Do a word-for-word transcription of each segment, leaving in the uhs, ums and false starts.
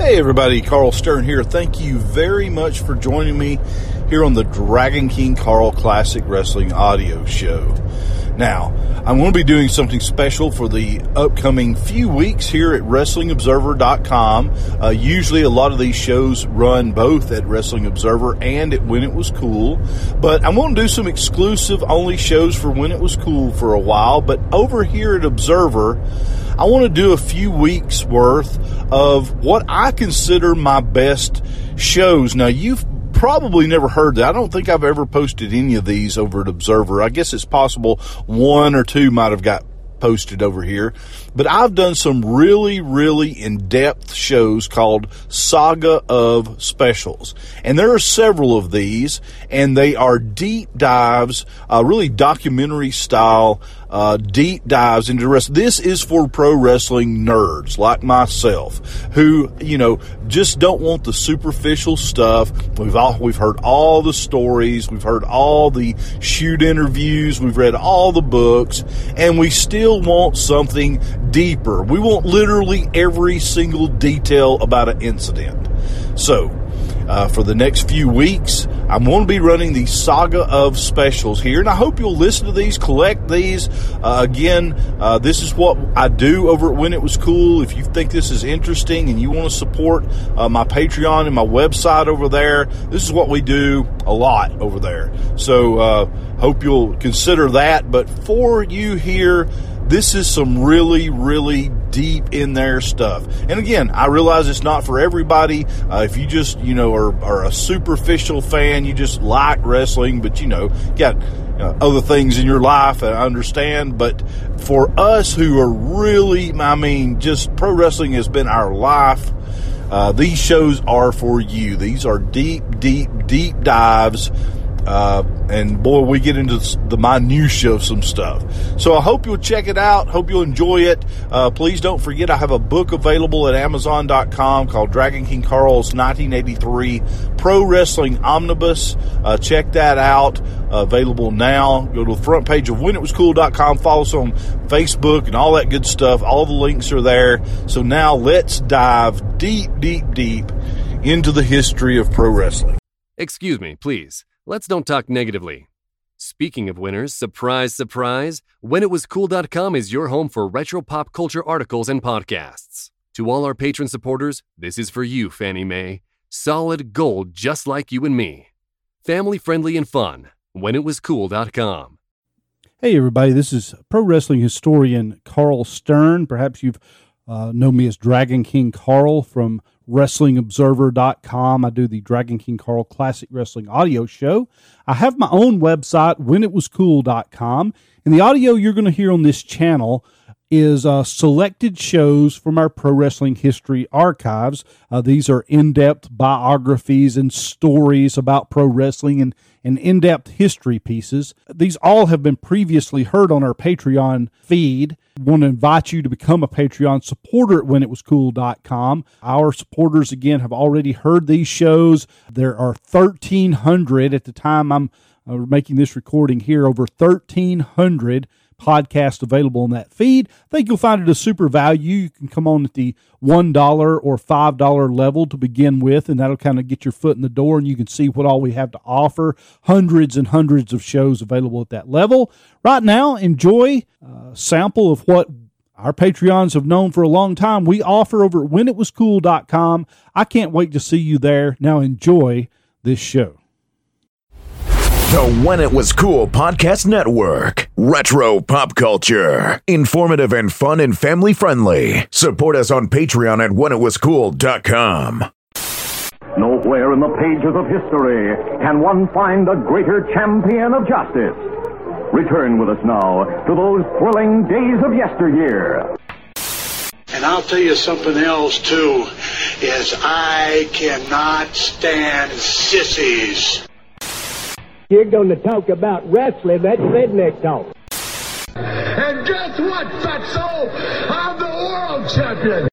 Hey everybody, Carl Stern here. Thank you very much for joining me here on the Dragon King Carl Classic Wrestling Audio Show. Now, I'm going to be doing something special for the upcoming few weeks here at Wrestling Observer dot com. Uh, usually a lot of these shows run both at Wrestling Observer and at When It Was Cool. But I'm going to do some exclusive only shows for When It Was Cool for a while. But over here at Observer, I want to do a few weeks worth of what I consider my best shows. Now, you've probably never heard that. I don't think I've ever posted any of these over at Observer. I guess it's possible one or two might have got posted over here. But I've done some really, really in-depth shows called Saga of Specials. And there are several of these, and they are deep dives, uh, really documentary style, uh, deep dives into the rest. This is for pro wrestling nerds like myself who, you know, just don't want the superficial stuff. We've all, we've heard all the stories. We've heard all the shoot interviews. We've read all the books, and we still want something deeper. We want literally every single detail about an incident. So, uh, for the next few weeks, I'm going to be running the Saga of Specials here, and I hope you'll listen to these, collect these. Uh, again, uh, this is what I do over at When It Was Cool. If you think this is interesting and you want to support uh, my Patreon and my website over there, this is what we do a lot over there. So, uh, hope you'll consider that. But for you here, this is some really, really deep in there stuff. And again, I realize it's not for everybody. Uh, if you just, you know, are, are a superficial fan, you just like wrestling, but, you know, got uh, other things in your life, I understand. But for us who are really, I mean, just pro wrestling has been our life, uh, these shows are for you. These are deep, deep, deep dives. Uh, and boy, we get into the minutia of some stuff. So I hope you'll check it out. Hope you'll enjoy it. Uh, please don't forget I have a book available at Amazon dot com called Dragon King Carl's nineteen eighty-three Pro Wrestling Omnibus. Uh, check that out. Uh, available now. Go to the front page of When It Was Cool dot com. Follow us on Facebook and all that good stuff. All the links are there. So now let's dive deep, deep, deep into the history of pro wrestling. Excuse me, please. Let's don't talk negatively. Speaking of winners, surprise, surprise, When It Was Cool dot com is your home for retro pop culture articles and podcasts. To all our patron supporters, this is for you, Fannie Mae. Solid gold just like you and me. Family friendly and fun. When It Was Cool dot com. Hey everybody, this is pro wrestling historian Carl Stern. Perhaps you've uh, known me as Dragon King Carl from Wrestling Observer dot com. I do the Dragon King Carl Classic Wrestling Audio Show. I have my own website, When It Was Cool dot com, and the audio you're going to hear on this channel is uh, selected shows from our Pro Wrestling History Archives. Uh, these are in-depth biographies and stories about pro wrestling and, and in-depth history pieces. These all have been previously heard on our Patreon feed. I want to invite you to become a Patreon supporter at When It Was Cool dot com. Our supporters, again, have already heard these shows. There are thirteen hundred at the time I'm uh, making this recording here, over thirteen hundred podcast available on that feed. I think you'll find it a super value. You can come on at the one dollar or five dollar level to begin with, and that'll kind of get your foot in the door, and you can see what all we have to offer. Hundreds and hundreds of shows available at that level. Right now, enjoy a sample of what our Patreons have known for a long time. We offer over at When It Was Cool dot com. I can't wait to see you there. Now enjoy this show. The When It Was Cool Podcast Network. Retro pop culture. Informative and fun and family friendly. Support us on Patreon at When It Was Cool dot com. Nowhere in the pages of history can one find a greater champion of justice. Return with us now to those thrilling days of yesteryear. And I'll tell you something else, too, is I cannot stand sissies. You're going to talk about wrestling, that's redneck talk. And guess what, fatso? I'm the world champion.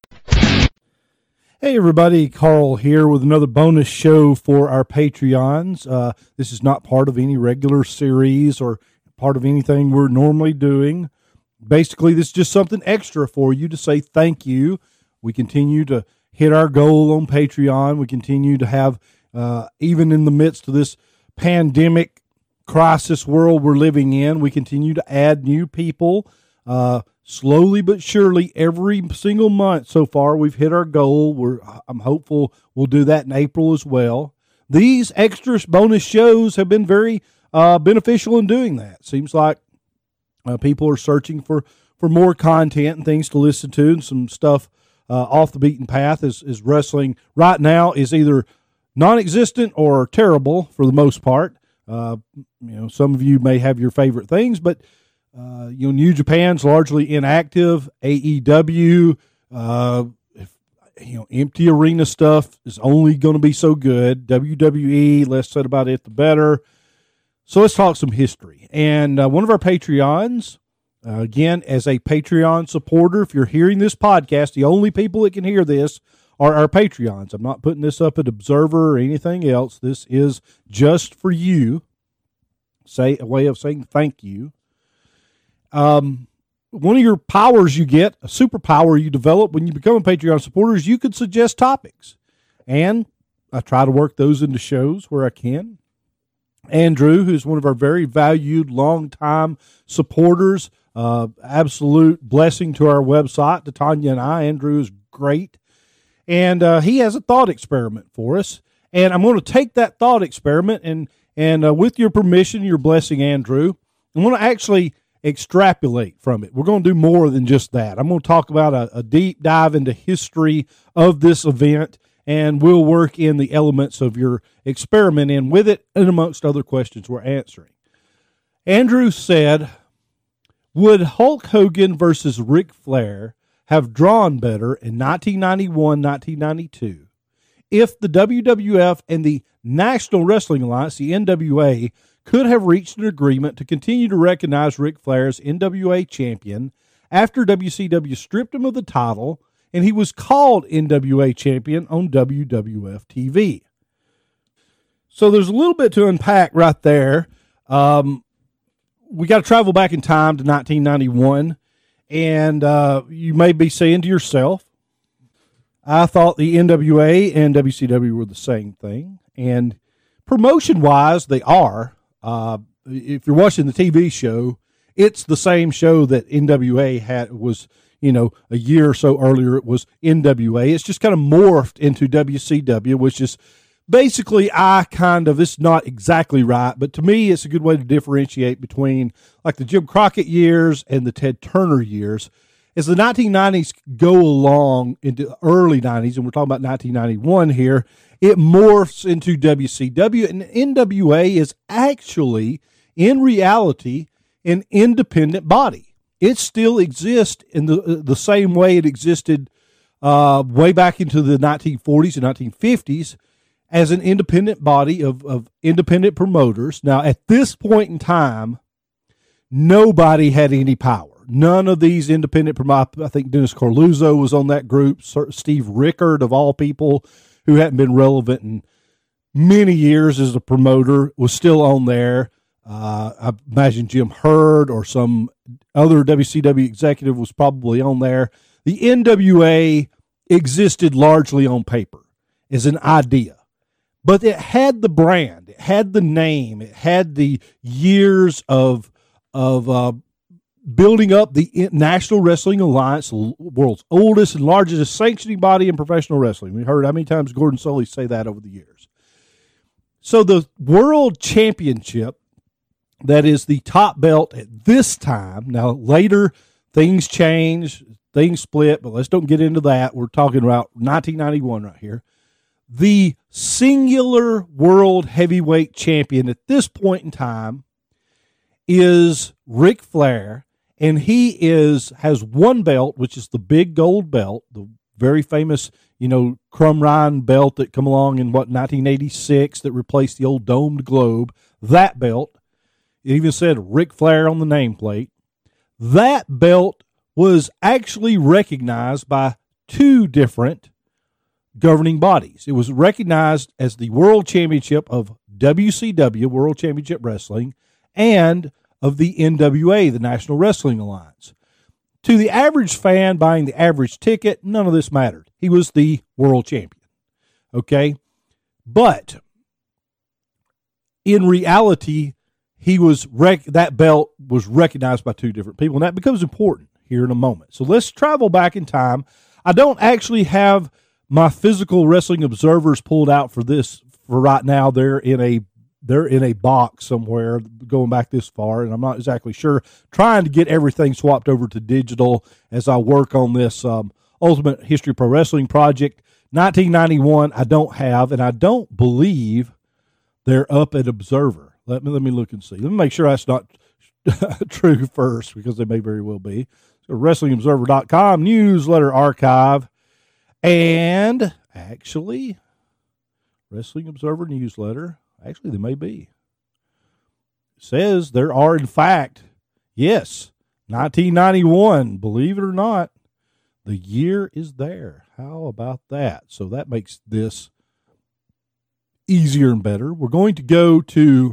Hey everybody, Carl here with another bonus show for our Patreons. Uh, this is not part of any regular series or part of anything we're normally doing. Basically, this is just something extra for you to say thank you. We continue to hit our goal on Patreon. We continue to have, uh, even in the midst of this pandemic crisis world we're living in, we continue to add new people. Uh, slowly but surely, every single month so far, we've hit our goal. We're, I'm hopeful we'll do that in April as well. These extra bonus shows have been very uh, beneficial in doing that. Seems like uh, people are searching for, for more content and things to listen to, and some stuff uh, off the beaten path. Is, is wrestling right now is either non-existent or terrible for the most part. Uh, you know, some of you may have your favorite things, but uh, you know, New Japan's largely inactive. A E W, uh, if, you know, empty arena stuff is only going to be so good. W W E, less said about it, the better. So let's talk some history. And uh, one of our Patreons, uh, again, as a Patreon supporter, if you're hearing this podcast, the only people that can hear this are our Patreons. I'm not putting this up at Observer or anything else. This is just for you. Say a way of saying thank you. Um, one of your powers you get, a superpower you develop when you become a Patreon supporter, is you could suggest topics. And I try to work those into shows where I can. Andrew, who's one of our very valued, longtime supporters, uh, absolute blessing to our website, to Tanya and I. Andrew is great. And uh, he has a thought experiment for us. And I'm going to take that thought experiment and, and uh, with your permission, your blessing, Andrew, I'm going to actually extrapolate from it. We're going to do more than just that. I'm going to talk about a, a deep dive into history of this event, and we'll work in the elements of your experiment in with it, and amongst other questions we're answering. Andrew said, would Hulk Hogan versus Ric Flair have drawn better in nineteen ninety-one, nineteen ninety-two if the W W F and the National Wrestling Alliance, the N W A, could have reached an agreement to continue to recognize Ric Flair as N W A champion after W C W stripped him of the title and he was called N W A champion on W W F T V. So there's a little bit to unpack right there. Um, we got to travel back in time to nineteen ninety-one. And uh, you may be saying to yourself, I thought the N W A and W C W were the same thing. And promotion-wise, they are. Uh, if you're watching the T V show, it's the same show that N W A had was, you know, a year or so earlier it was N W A. It's just kind of morphed into W C W, which is basically, I kind of, it's not exactly right, but to me, it's a good way to differentiate between like the Jim Crockett years and the Ted Turner years. As the nineteen nineties go along into the early nineties, and we're talking about nineteen ninety-one here, it morphs into W C W, and N W A is actually, in reality, an independent body. It still exists in the the same way it existed uh, way back into the nineteen forties and nineteen fifties, as an independent body of, of independent promoters. Now, at this point in time, nobody had any power. None of these independent promoters, I think Dennis Corluzzo was on that group, Steve Rickard, of all people, who hadn't been relevant in many years as a promoter, was still on there. Uh, I imagine Jim Hurd or some other W C W executive was probably on there. The N W A existed largely on paper as an idea. But it had the brand, it had the name, it had the years of of uh, building up the National Wrestling Alliance, the world's oldest and largest sanctioning body in professional wrestling. We heard how many times Gordon Sully say that over the years. So the World Championship, that is the top belt at this time. Now, later, things change, things split, but let's don't get into that. We're talking about nineteen ninety-one right here. The singular world heavyweight champion at this point in time is Ric Flair, and he is has one belt, which is the big gold belt, the very famous, you know, Crumb Ryan belt that come along in, what, nineteen eighty-six that replaced the old domed globe. That belt, it even said Ric Flair on the nameplate. That belt was actually recognized by two different governing bodies. It was recognized as the World Championship of W C W, World Championship Wrestling, and of the N W A, the National Wrestling Alliance. to the average fan buying the average ticket, none of this mattered. He was the world champion. Okay? But in reality, he was rec- that belt was recognized by two different people, and that becomes important here in a moment. So let's travel back in time. I don't actually have my physical Wrestling Observers pulled out for this for right now. They're in a they're in a box somewhere going back this far, and I'm not exactly sure. Trying to get everything swapped over to digital as I work on this um, Ultimate History Pro Wrestling project. nineteen ninety-one, I don't have, and I don't believe they're up at Observer. Let me let me look and see. Let me make sure that's not true first, because they may very well be. So Wrestling Observer dot com, newsletter archive, and actually, Wrestling Observer newsletter, actually they may be. It says there are, in fact, yes, nineteen ninety-one, believe it or not, the year is there. How about that? So that makes this easier and better. We're going to go to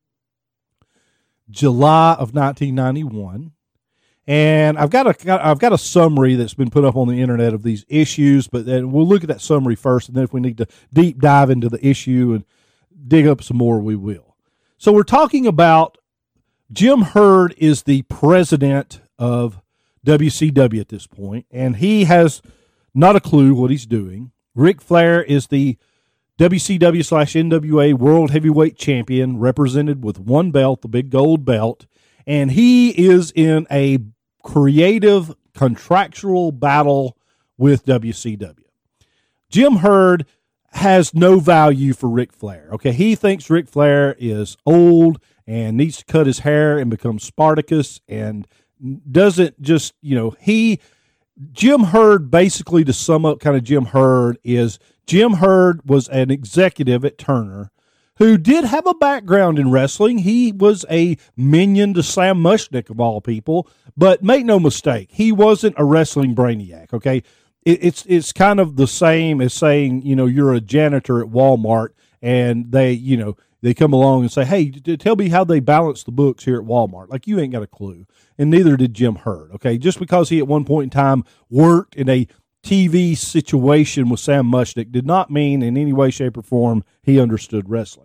July of nineteen ninety-one, and I've got a I've got a summary that's been put up on the internet of these issues, but then we'll look at that summary first, and then if we need to deep dive into the issue and dig up some more, we will. So we're talking about Jim Herd is the president of W C W at this point, and he has not a clue what he's doing. Ric Flair is the W C W slash N W A World Heavyweight Champion, represented with one belt, the big gold belt, and he is in a creative contractual battle with W C W. Jim Herd has no value for Ric Flair. Okay, he thinks Ric Flair is old and needs to cut his hair and become Spartacus, and doesn't just, you know, he, Jim Herd, basically to sum up kind of Jim Herd, is Jim Herd was an executive at Turner who did have a background in wrestling. He was a minion to Sam Mushnick, of all people, but make no mistake, he wasn't a wrestling brainiac, okay? It, it's it's kind of the same as saying, you know, you're a janitor at Walmart and they, you know, they come along and say, hey, tell me how they balance the books here at Walmart. Like, you ain't got a clue. And neither did Jim Herd, okay? Just because he at one point in time worked in a T V situation with Sam Mushnick did not mean in any way, shape, or form he understood wrestling.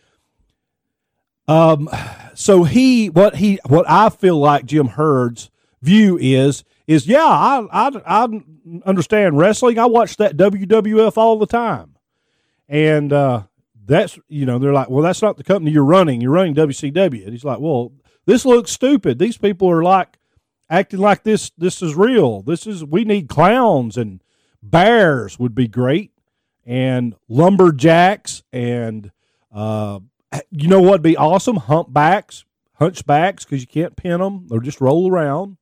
Um, so he, what he, what I feel like Jim Herd's view is, is yeah, I, I, I understand wrestling. I watch that W W F all the time. And, uh, that's, you know, they're like, well, that's not the company you're running. You're running W C W. And he's like, well, this looks stupid. These people are like acting like this. This is real. This is, we need clowns, and bears would be great, and lumberjacks, and uh, you know what'd be awesome? Humpbacks, hunchbacks, because you can't pin them. They'll just roll around.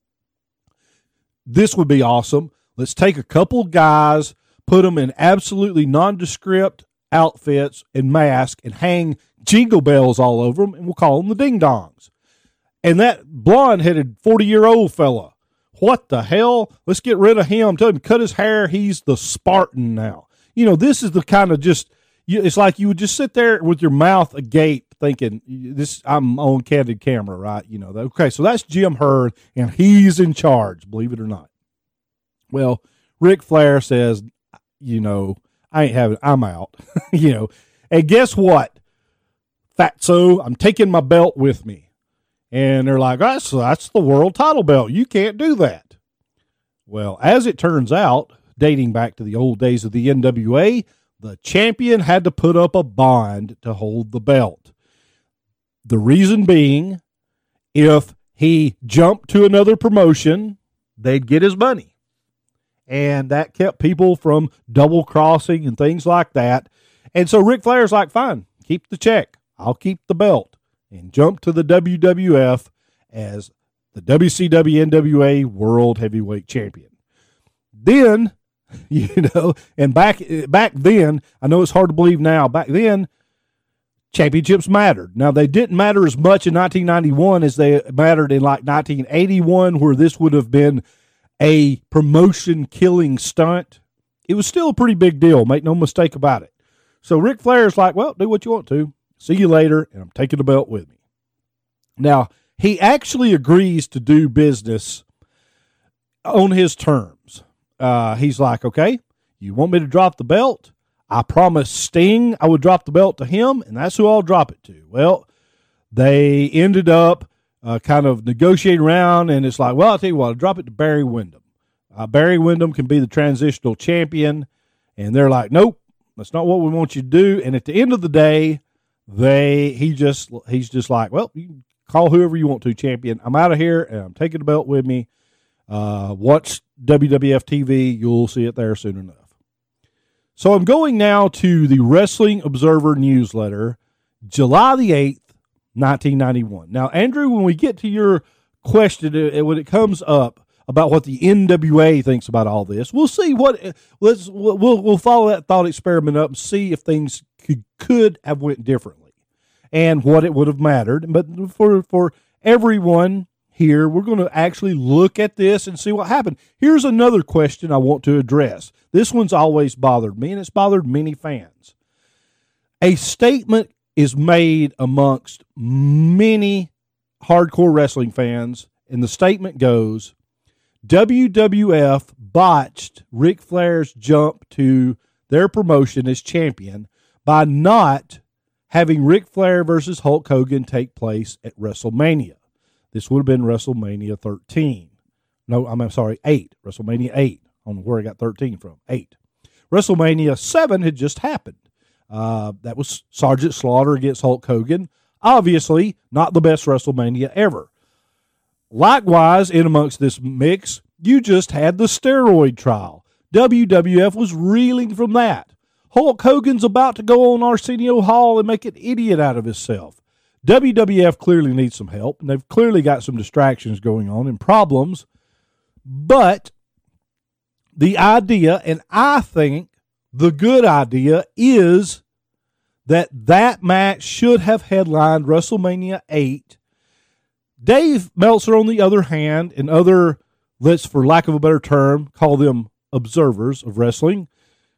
This would be awesome. Let's take a couple guys, put them in absolutely nondescript outfits and masks, and hang jingle bells all over them, and we'll call them the Ding Dongs. And that blonde-headed forty-year-old fella, what the hell? Let's get rid of him. Tell him to cut his hair. He's the Spartan now. You know, this is the kind of just, it's like you would just sit there with your mouth agape thinking, this, I'm on candid camera, right? You know, okay, so that's Jim Herd, and he's in charge, believe it or not. Well, Ric Flair says, you know, I ain't having, I'm out, you know. And guess what? Fatso, I'm taking my belt with me. And they're like, that's, that's the world title belt. You can't do that. Well, as it turns out, dating back to the old days of the N W A, the champion had to put up a bond to hold the belt. The reason being, if he jumped to another promotion, they'd get his money. And that kept people from double crossing and things like that. And so Ric Flair's like, fine, keep the check. I'll keep the belt, and jump to the W W F as the W C W N W A World Heavyweight Champion. Then, you know, and back back then, I know it's hard to believe now, back then, championships mattered. Now, they didn't matter as much in nineteen ninety-one as they mattered in like nineteen eighty-one, where this would have been a promotion-killing stunt. It was still a pretty big deal, make no mistake about it. So Ric Flair's like, well, do what you want to. See you later, and I'm taking the belt with me. Now, he actually agrees to do business on his terms. Uh, he's like, okay, you want me to drop the belt? I promised Sting I would drop the belt to him, and that's who I'll drop it to. Well, they ended up uh, kind of negotiating around, and it's like, well, I'll tell you what, I'll drop it to Barry Windham. Uh, Barry Windham can be the transitional champion, and they're like, nope, that's not what we want you to do. And at the end of the day, they he just he's just like, well, you can call whoever you want to champion. I'm out of here, and I'm taking the belt with me. Uh, watch W W F T V. You'll see it there soon enough. So I'm going now to the Wrestling Observer newsletter, July the eighth, nineteen ninety-one. Now, Andrew, when we get to your question, when it comes up about what the N W A thinks about all this, we'll see what let's we'll we'll follow that thought experiment up and see if things could could have went differently and what it would have mattered. But for for everyone here, we're going to actually look at this and see what happened. Here's another question I want to address. This one's always bothered me, and it's bothered many fans. A statement is made amongst many hardcore wrestling fans, and the statement goes, W W F botched Ric Flair's jump to their promotion as champion by not having Ric Flair versus Hulk Hogan take place at WrestleMania. This would have been WrestleMania thirteen. No, I'm sorry, eight. WrestleMania eight. I don't know where I got thirteen from. eight. WrestleMania seven had just happened. Uh, that was Sergeant Slaughter against Hulk Hogan. Obviously, not the best WrestleMania ever. Likewise, in amongst this mix, you just had the steroid trial. W W F was reeling from that. Hulk Hogan's about to go on Arsenio Hall and make an idiot out of himself. W W F clearly needs some help, and they've clearly got some distractions going on and problems. But the idea, and I think the good idea, is that that match should have headlined WrestleMania eight. Dave Meltzer, on the other hand, and other, let's, for lack of a better term, call them observers of wrestling,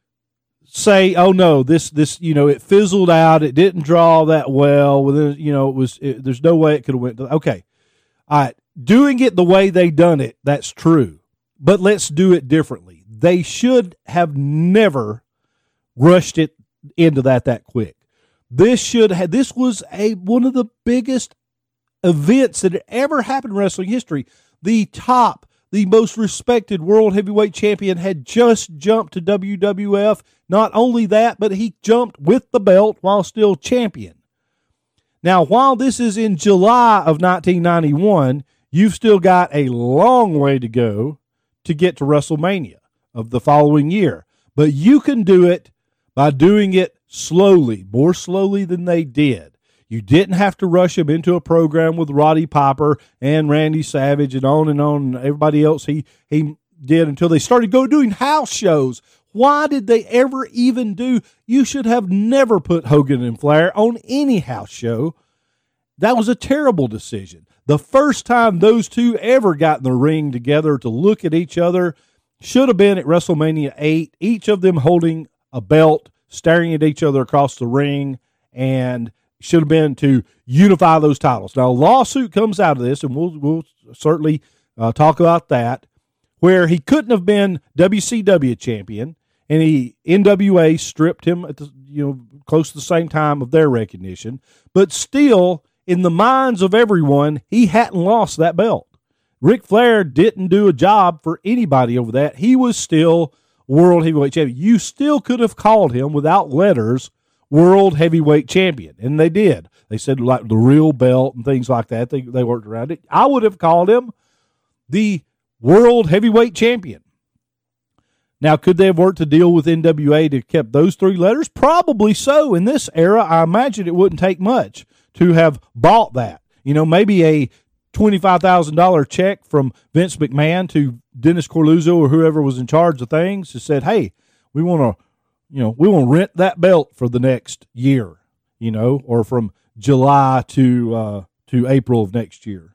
say, oh no, this, this, you know, it fizzled out. It didn't draw that well. Within, you know, it was, it, there's no way it could have went. To, okay. All right. Doing it the way they done it, that's true. But let's do it differently. They should have never rushed it into that that quick. This should have, this was a, one of the biggest events that had ever happened in wrestling history. The top, the most respected world heavyweight champion had just jumped to W W F. Not only that, but he jumped with the belt while still champion. Now, while this is in July of nineteen ninety-one, you've still got a long way to go to get to WrestleMania of the following year. But you can do it by doing it slowly, more slowly than they did. You didn't have to rush him into a program with Roddy Piper and Randy Savage and on and on and everybody else he, he did until they started go doing house shows. Why did they ever even do? You should have never put Hogan and Flair on any house show. That was a terrible decision. The first time those two ever got in the ring together to look at each other should have been at WrestleMania eight, each of them holding a belt, staring at each other across the ring, and should have been to unify those titles. Now, a lawsuit comes out of this, and we'll, we'll certainly uh, talk about that, where he couldn't have been W C W champion, and he N W A stripped him at the, you know, close to the same time of their recognition, but still, in the minds of everyone, he hadn't lost that belt. Ric Flair didn't do a job for anybody over that. He was still World Heavyweight Champion. You still could have called him, without letters, World Heavyweight Champion, and they did. They said like the real belt and things like that. They they worked around it. I would have called him the World Heavyweight Champion. Now, could they have worked a deal with N W A to keep those three letters? Probably so. In this era, I imagine it wouldn't take much to have bought that. You know, maybe a twenty-five thousand dollars check from Vince McMahon to Dennis Corluzzo or whoever was in charge of things, that said, hey, we want to, you know, we want to rent that belt for the next year, you know, or from July to uh, to April of next year.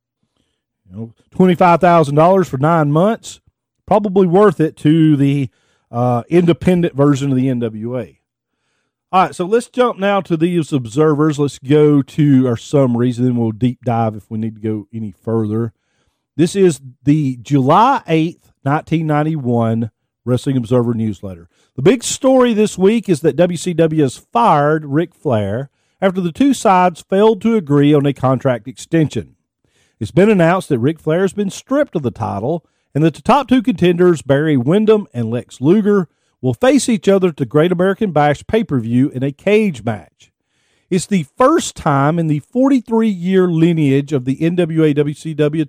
You know, twenty-five thousand dollars for nine months, probably worth it to the uh, independent version of the N W A. All right, so let's jump now to these observers. Let's go to our summaries, and then we'll deep dive if we need to go any further. This is the July eighth, nineteen ninety-one Wrestling Observer newsletter. The big story this week is that W C W has fired Ric Flair after the two sides failed to agree on a contract extension. It's been announced that Ric Flair has been stripped of the title and that the top two contenders, Barry Windham and Lex Luger, will face each other at the Great American Bash pay-per-view in a cage match. It's the first time in the forty-three-year lineage of the N W A W C W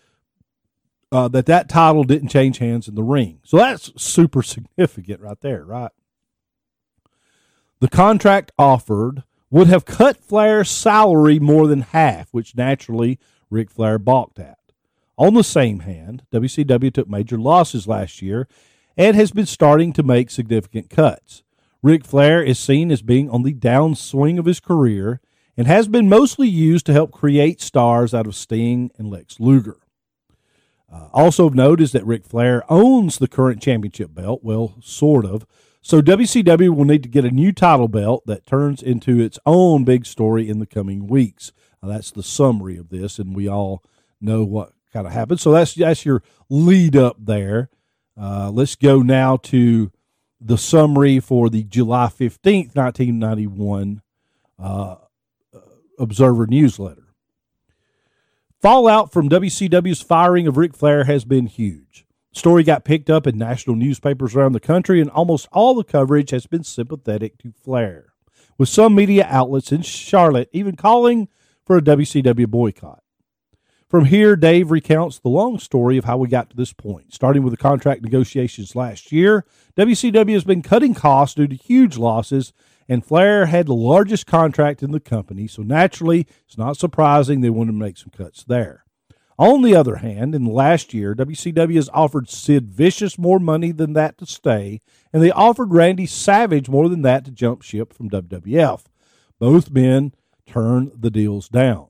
uh, that that title didn't change hands in the ring. So that's super significant right there, right? The contract offered would have cut Flair's salary more than half, which naturally Ric Flair balked at. On the same hand, W C W took major losses last year and has been starting to make significant cuts. Ric Flair is seen as being on the downswing of his career and has been mostly used to help create stars out of Sting and Lex Luger. Uh, also of note is that Ric Flair owns the current championship belt, well, sort of, so W C W will need to get a new title belt that turns into its own big story in the coming weeks. Uh, that's the summary of this, and we all know what kind of happened. So that's, that's your lead up there. Uh, let's go now to the summary for the July fifteenth, nineteen ninety-one uh, Observer newsletter. Fallout from W C W's firing of Ric Flair has been huge. The story got picked up in national newspapers around the country, and almost all the coverage has been sympathetic to Flair, with some media outlets in Charlotte even calling for a W C W boycott. From here, Dave recounts the long story of how we got to this point. Starting with the contract negotiations last year, W C W has been cutting costs due to huge losses, and Flair had the largest contract in the company, so naturally, it's not surprising they wanted to make some cuts there. On the other hand, in the last year, W C W has offered Sid Vicious more money than that to stay, and they offered Randy Savage more than that to jump ship from W W F. Both men turned the deals down.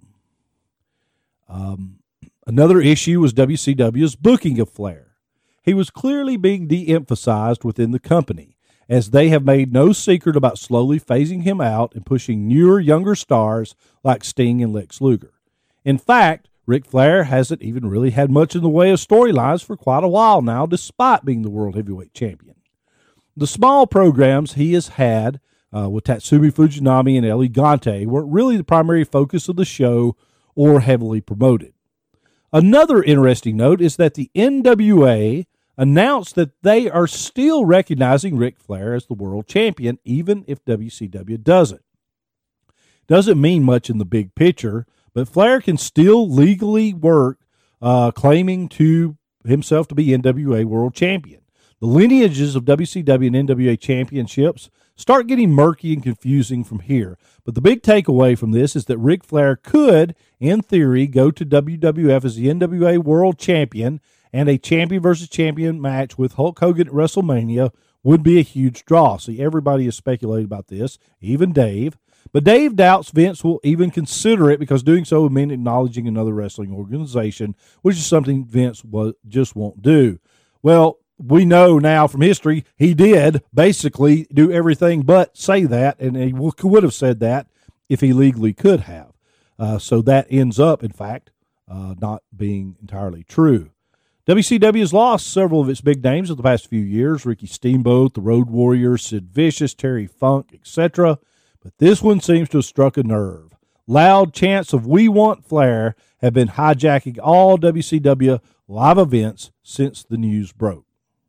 Um, another issue was W C W's booking of Flair. He was clearly being de-emphasized within the company, as they have made no secret about slowly phasing him out and pushing newer, younger stars like Sting and Lex Luger. In fact, Ric Flair hasn't even really had much in the way of storylines for quite a while now, despite being the World Heavyweight Champion. The small programs he has had uh, with Tatsumi Fujinami and El Gigante weren't really the primary focus of the show or heavily promoted. Another interesting note is that the N W A announced that they are still recognizing Ric Flair as the world champion, even if W C W doesn't. Doesn't mean much in the big picture, but Flair can still legally work uh, claiming to himself to be N W A world champion. The lineages of W C W and N W A championships start getting murky and confusing from here, but the big takeaway from this is that Ric Flair could, in theory, go to W W F as the N W A world champion, and a champion versus champion match with Hulk Hogan at WrestleMania would be a huge draw. See, everybody has speculated about this, even Dave. But Dave doubts Vince will even consider it because doing so would mean acknowledging another wrestling organization, which is something Vince was, just won't do. Well, we know now from history he did basically do everything but say that, and he would have said that if he legally could have. Uh, so that ends up, in fact, uh, not being entirely true. W C W has lost several of its big names of the past few years, Ricky Steamboat, the Road Warriors, Sid Vicious, Terry Funk, et cetera, but this one seems to have struck a nerve. Loud chants of "We Want Flair" have been hijacking all W C W live events since the news broke.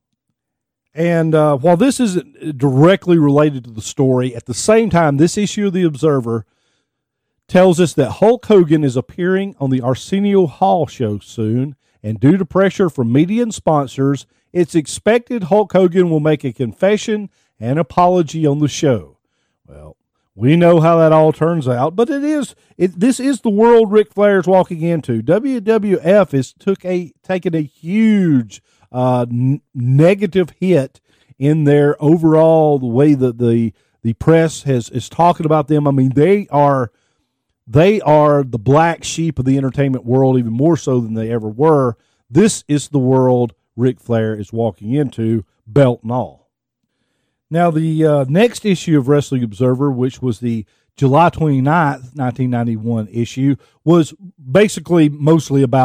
And uh, while this isn't directly related to the story, at the same time, this issue of the Observer tells us that Hulk Hogan is appearing on the Arsenio Hall show soon, and due to pressure from media and sponsors, it's expected Hulk Hogan will make a confession and apology on the show. Well, we know how that all turns out, but it is it, this is the world Ric Flair is walking into. W W F has took a taken a huge uh, n- negative hit in their overall the way that the the press has is talking about them. I mean, they are. They are the black sheep of the entertainment world, even more so than they ever were. This is the world Ric Flair is walking into, belt and all. Now, the uh, next issue of Wrestling Observer, which was the July twenty-ninth, nineteen ninety-one issue, was basically mostly about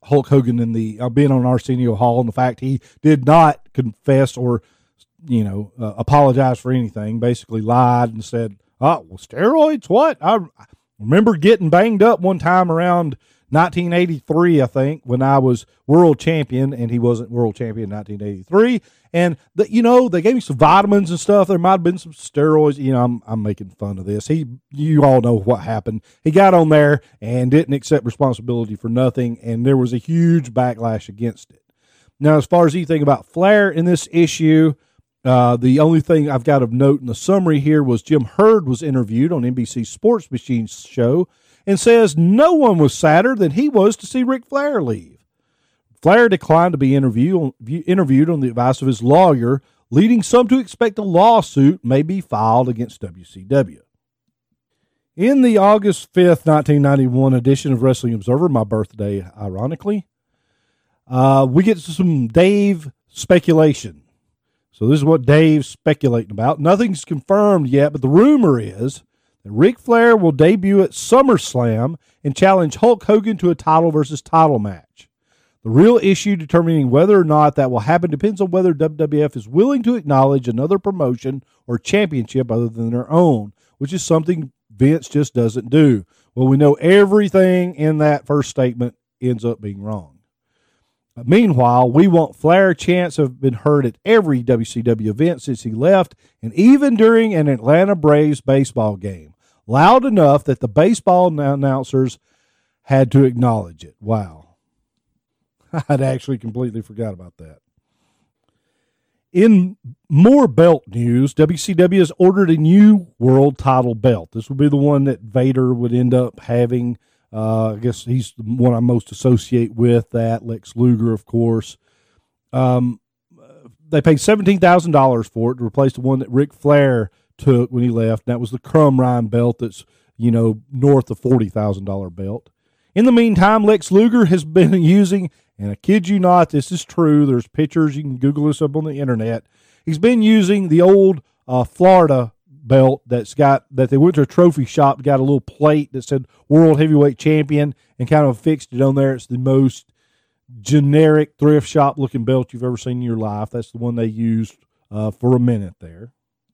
Hulk Hogan in the uh, being on Arsenio Hall and the fact he did not confess or, you know, uh, apologize for anything, basically lied and said, oh, well, steroids, what? I remember getting banged up one time around nineteen eighty-three, I think, when I was world champion, and he wasn't world champion in nineteen eighty-three. And, the, you know, they gave me some vitamins and stuff. There might have been some steroids. You know, I'm I'm making fun of this. He, you all know what happened. He got on there and didn't accept responsibility for nothing, and there was a huge backlash against it. Now, as far as anything about Flair in this issue, uh, the only thing I've got of note in the summary here was Jim Herd was interviewed on N B C Sports Machine's show and says no one was sadder than he was to see Ric Flair leave. Flair declined to be interview, interviewed on the advice of his lawyer, leading some to expect a lawsuit may be filed against W C W. In the August fifth, nineteen ninety-one edition of Wrestling Observer, my birthday, ironically, uh, we get some Dave speculation. So this is what Dave's speculating about. Nothing's confirmed yet, but the rumor is that Ric Flair will debut at SummerSlam and challenge Hulk Hogan to a title versus title match. The real issue determining whether or not that will happen depends on whether W W F is willing to acknowledge another promotion or championship other than their own, which is something Vince just doesn't do. Well, we know everything in that first statement ends up being wrong. But meanwhile, we want Flair chants have been heard at every W C W event since he left, and even during an Atlanta Braves baseball game, loud enough that the baseball announcers had to acknowledge it. Wow. I'd actually completely forgot about that. In more belt news, W C W has ordered a new world title belt. This would be the one that Vader would end up having. Uh, I guess he's the one I most associate with that. Lex Luger, of course. Um, they paid seventeen thousand dollars for it to replace the one that Ric Flair took when he left. That was the Crumb Ryan belt that's, you know, north of forty thousand dollars belt. In the meantime, Lex Luger has been using, and I kid you not, this is true. There's pictures. You can Google this up on the internet. He's been using the old uh, Florida belt that's got, that they went to a trophy shop, got a little plate that said World Heavyweight Champion, and kind of fixed it on there. It's the most generic thrift shop looking belt you've ever seen in your life. That's the one they used uh, for a minute there.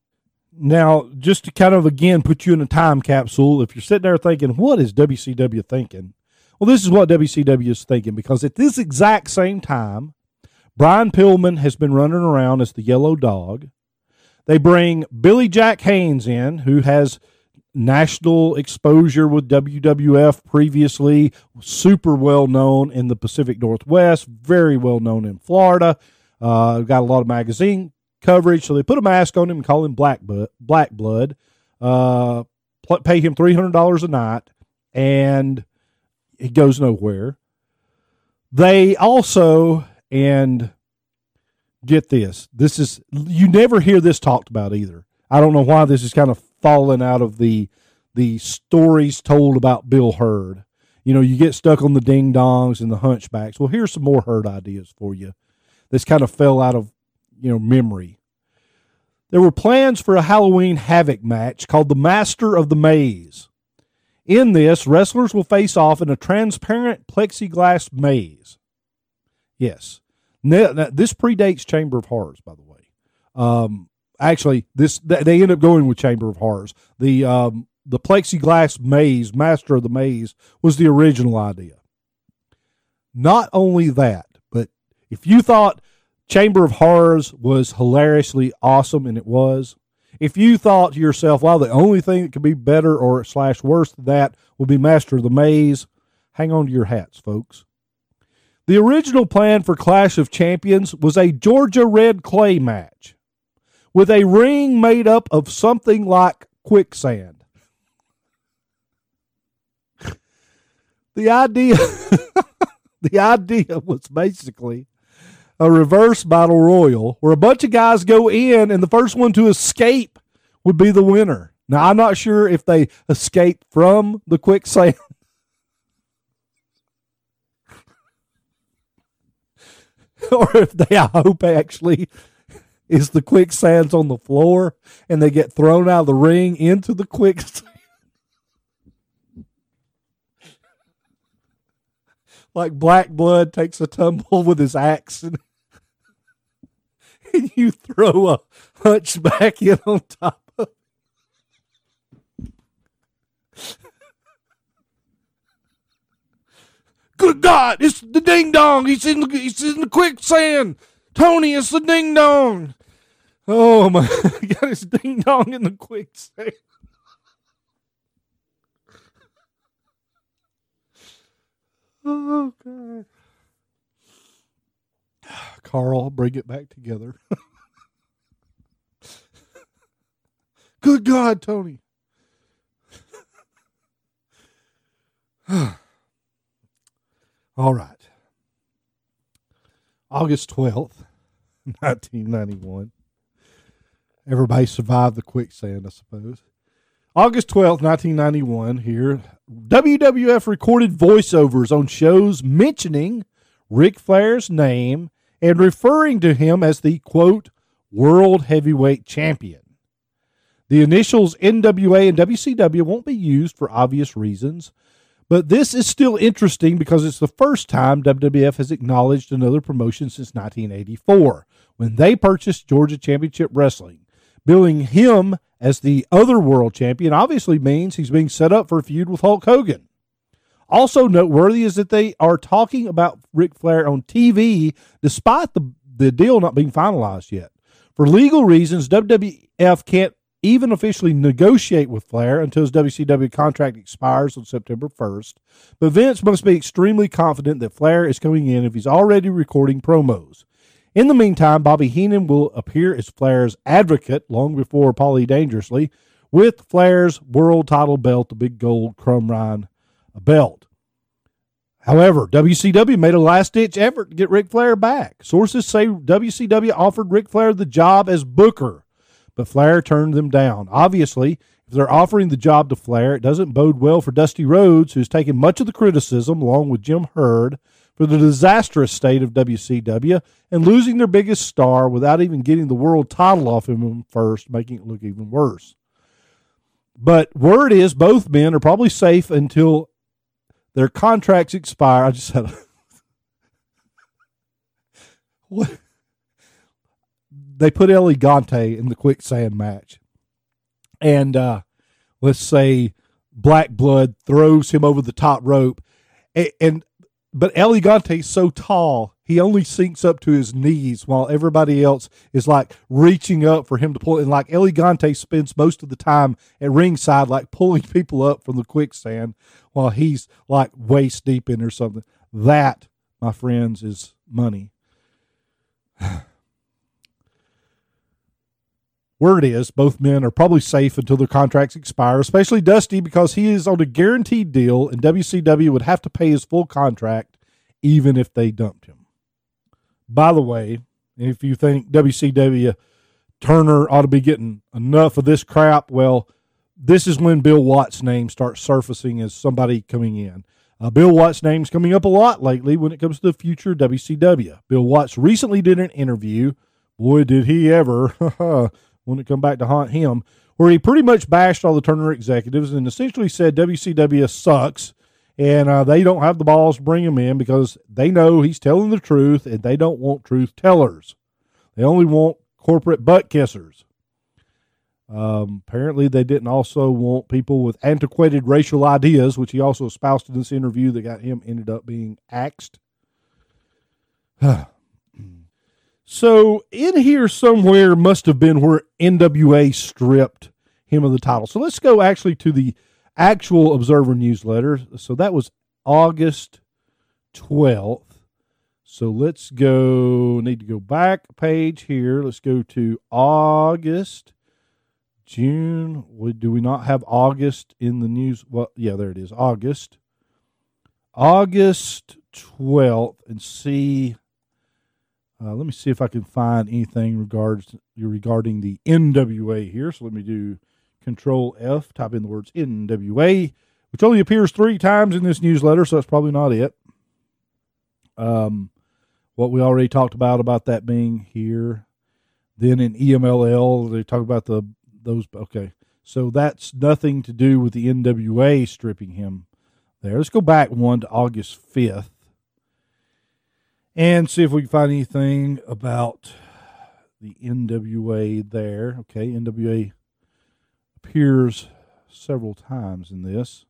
Now, just to kind of, again, put you in a time capsule, if you're sitting there thinking, what is W C W thinking? Well, this is what W C W is thinking, because at this exact same time, Brian Pillman has been running around as the Yellow Dog. They bring Billy Jack Haynes in, who has national exposure with W W F previously, super well known in the Pacific Northwest, very well known in Florida, uh, got a lot of magazine coverage, so they put a mask on him and call him Black, Bu- Black Blood, uh, pay him three hundred dollars a night, and he goes nowhere. They also, and get this, this is, you never hear this talked about either. I don't know why this is kind of fallen out of the the stories told about Bill Herd. You know, you get stuck on the ding-dongs and the hunchbacks. Well, here's some more Herd ideas for you. This kind of fell out of, you know, memory. There were plans for a Halloween Havoc match called the Master of the Maze. In this, wrestlers will face off in a transparent plexiglass maze. Yes. Now, this predates Chamber of Horrors, by the way. Um, actually, this they end up going with Chamber of Horrors. The um, the plexiglass maze, Master of the Maze, was the original idea. Not only that, but if you thought Chamber of Horrors was hilariously awesome, and it was, if you thought to yourself, wow, the only thing that could be better or slash worse than that would be Master of the Maze, hang on to your hats, folks. The original plan for Clash of Champions was a Georgia Red Clay match with a ring made up of something like quicksand. The idea, the idea was basically a reverse battle royal where a bunch of guys go in and the first one to escape would be the winner. Now, I'm not sure if they escape from the quicksand or if they, I hope actually, is the quicksand's on the floor and they get thrown out of the ring into the quicksand. like Black Blood takes a tumble with his axe and, and you throw a hunchback in on top of it. Good God, it's the ding dong. He's in the, he's in the quicksand. Tony, it's the ding dong. Oh my, he got his ding dong in the quicksand. Oh, God. Carl, bring it back together. Good God, Tony. All right. August twelfth, nineteen ninety-one. Everybody survived the quicksand, I suppose. August twelfth, nineteen ninety-one, here. W W F recorded voiceovers on shows mentioning Ric Flair's name and referring to him as the, quote, World Heavyweight Champion. The initials N W A and W C W won't be used for obvious reasons, but this is still interesting because it's the first time W W F has acknowledged another promotion since nineteen eighty-four, when they purchased Georgia Championship Wrestling. Billing him as the other world champion obviously means he's being set up for a feud with Hulk Hogan. Also noteworthy is that they are talking about Ric Flair on T V despite the, the deal not being finalized yet. For legal reasons, W W F can't even officially negotiate with Flair until his W C W contract expires on September first, but Vince must be extremely confident that Flair is coming in if he's already recording promos. In the meantime, Bobby Heenan will appear as Flair's advocate long before Paulie Dangerously with Flair's world title belt, the big gold Chrome Rhine belt. However, W C W made a last-ditch effort to get Ric Flair back. Sources say W C W offered Ric Flair the job as booker, but Flair turned them down. Obviously, if they're offering the job to Flair, it doesn't bode well for Dusty Rhodes, who's taken much of the criticism, along with Jim Herd, for the disastrous state of W C W and losing their biggest star without even getting the world title off him first, making it look even worse. But word is both men are probably safe until their contracts expire. I just had a... what? They put El Gigante in the quicksand match. And uh, let's say Black Blood throws him over the top rope. And, and But El Gigante's so tall, he only sinks up to his knees while everybody else is like reaching up for him to pull. And like El Gigante spends most of the time at ringside, like pulling people up from the quicksand while he's like waist deep in or something. That, my friends, is money. Word is both men are probably safe until their contracts expire, especially Dusty because he is on a guaranteed deal and W C W would have to pay his full contract even if they dumped him. By the way, if you think W C W Turner ought to be getting enough of this crap, well, this is when Bill Watts' name starts surfacing as somebody coming in. Uh, Bill Watts' name's coming up a lot lately when it comes to the future of W C W. Bill Watts recently did an interview. Boy, did he ever. When it come back to haunt him, where he pretty much bashed all the Turner executives and essentially said W C W sucks and uh, they don't have the balls to bring him in because they know he's telling the truth and they don't want truth tellers. They only want corporate butt kissers. Um, apparently they didn't also want people with antiquated racial ideas, which he also espoused in this interview that got him ended up being axed. So in here somewhere must have been where N W A stripped him of the title. So let's go actually to the actual Observer newsletter. So that was August twelfth. So let's go, need to go back a page here. Let's go to August, June. Do we not have August in the news? Well, yeah, there it is, August. August twelfth, and see... Uh, let me see if I can find anything regards regarding the N W A here. So let me do Control F, type in the words N W A, which only appears three times in this newsletter, so that's probably not it. Um, what we already talked about, about that being here. Then in E M L L, they talk about the those. Okay, so that's nothing to do with the N W A stripping him there. Let's go back one to August fifth. and see if we can find anything about the N W A there. Okay, N W A appears several times in this.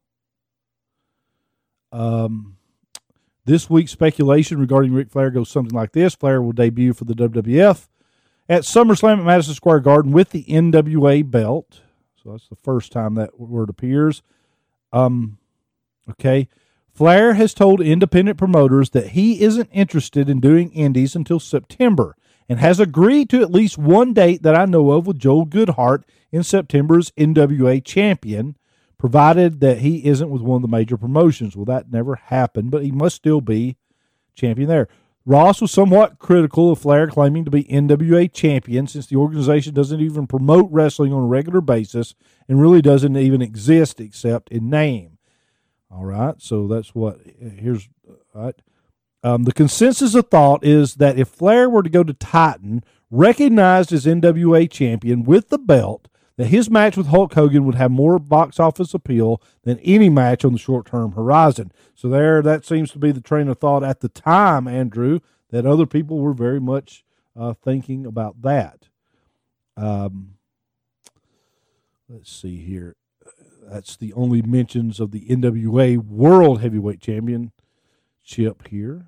Um, this week's speculation regarding Ric Flair goes something like this. Flair will debut for the W W F at SummerSlam at Madison Square Garden with the N W A belt. So that's the first time that word appears. Um, okay. Flair has told independent promoters that he isn't interested in doing indies until September and has agreed to at least one date that I know of with Joel Goodhart in September as N W A champion, provided that he isn't with one of the major promotions. Well, that never happened, but he must still be champion there. Ross was somewhat critical of Flair claiming to be N W A champion since the organization doesn't even promote wrestling on a regular basis and really doesn't even exist except in name. All right, so that's what, here's, all right. Um, the consensus of thought is that if Flair were to go to Titan, recognized as N W A champion with the belt, that his match with Hulk Hogan would have more box office appeal than any match on the short-term horizon. So there, that seems to be the train of thought at the time, Andrew, that other people were very much uh, thinking about that. Um, let's see here. That's the only mentions of the N W A World Heavyweight Championship here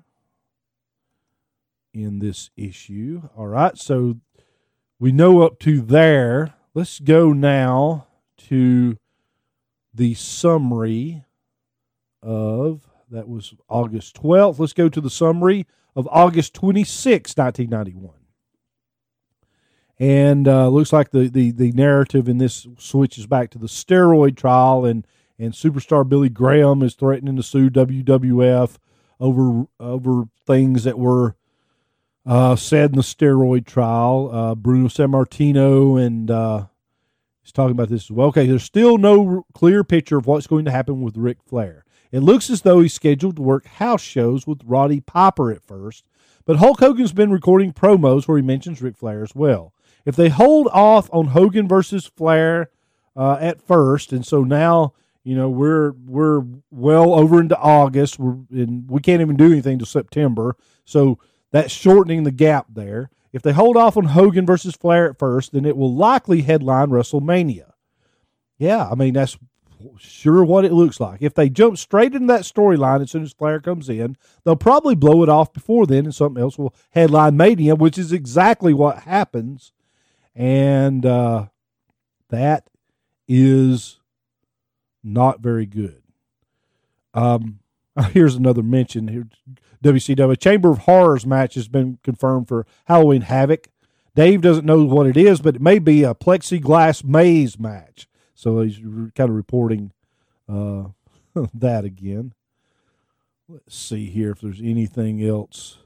in this issue. All right, so we know up to there. Let's go now to the summary of, that was August twelfth. Let's go to the summary of August twenty-sixth, nineteen ninety-one. And uh, looks like the, the, the narrative in this switches back to the steroid trial, and, and superstar Billy Graham is threatening to sue W W F over over things that were uh, said in the steroid trial. Uh, Bruno Sammartino and uh, he's talking about this as well. Okay, there's still no clear picture of what's going to happen with Ric Flair. It looks as though he's scheduled to work house shows with Roddy Piper at first, but Hulk Hogan's been recording promos where he mentions Ric Flair as well. If they hold off on Hogan versus Flair uh, at first, and so now, you know, we're we're well over into August, we're in, we can't even do anything till September, so that's shortening the gap there. If they hold off on Hogan versus Flair at first, then it will likely headline WrestleMania. Yeah, I mean, that's sure what it looks like. If they jump straight into that storyline as soon as Flair comes in, they'll probably blow it off before then, and something else will headline Mania, which is exactly what happens. And uh, that is not very good. Um, here's another mention here. W C W Chamber of Horrors match has been confirmed for Halloween Havoc. Dave doesn't know what it is, but it may be a plexiglass maze match. So he's kind of reporting uh, that again. Let's see here if there's anything else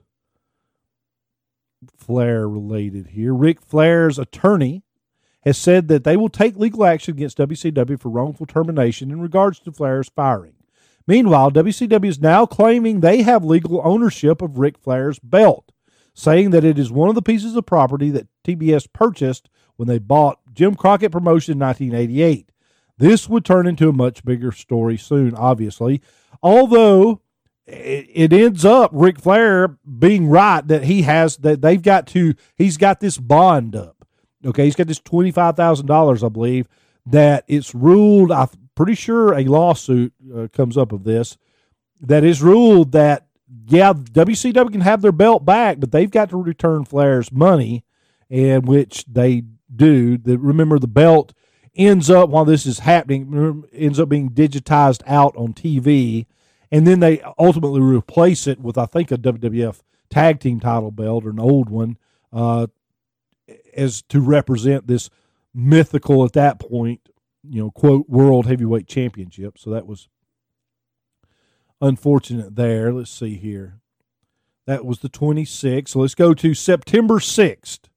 Flair related here. Ric Flair's attorney has said that they will take legal action against W C W for wrongful termination in regards to Flair's firing. Meanwhile, W C W is now claiming they have legal ownership of Ric Flair's belt, saying that it is one of the pieces of property that T B S purchased when they bought Jim Crockett Promotion in nineteen eighty-eight. This would turn into a much bigger story soon, obviously, although it ends up Ric Flair being right that he has, that they've got to, he's got this bond up. Okay, he's got this twenty-five thousand dollars, I believe, that it's ruled, I'm pretty sure a lawsuit uh, comes up of this, that is ruled that, yeah, W C W can have their belt back, but they've got to return Flair's money, and which they do. The, remember, the belt ends up, while this is happening, ends up being digitized out on T V, and then they ultimately replace it with, I think, a W W F tag team title belt, or an old one, uh, as to represent this mythical, at that point, you know, quote, World Heavyweight Championship. So that was unfortunate there. Let's see here. That was the twenty-sixth. So let's go to September sixth.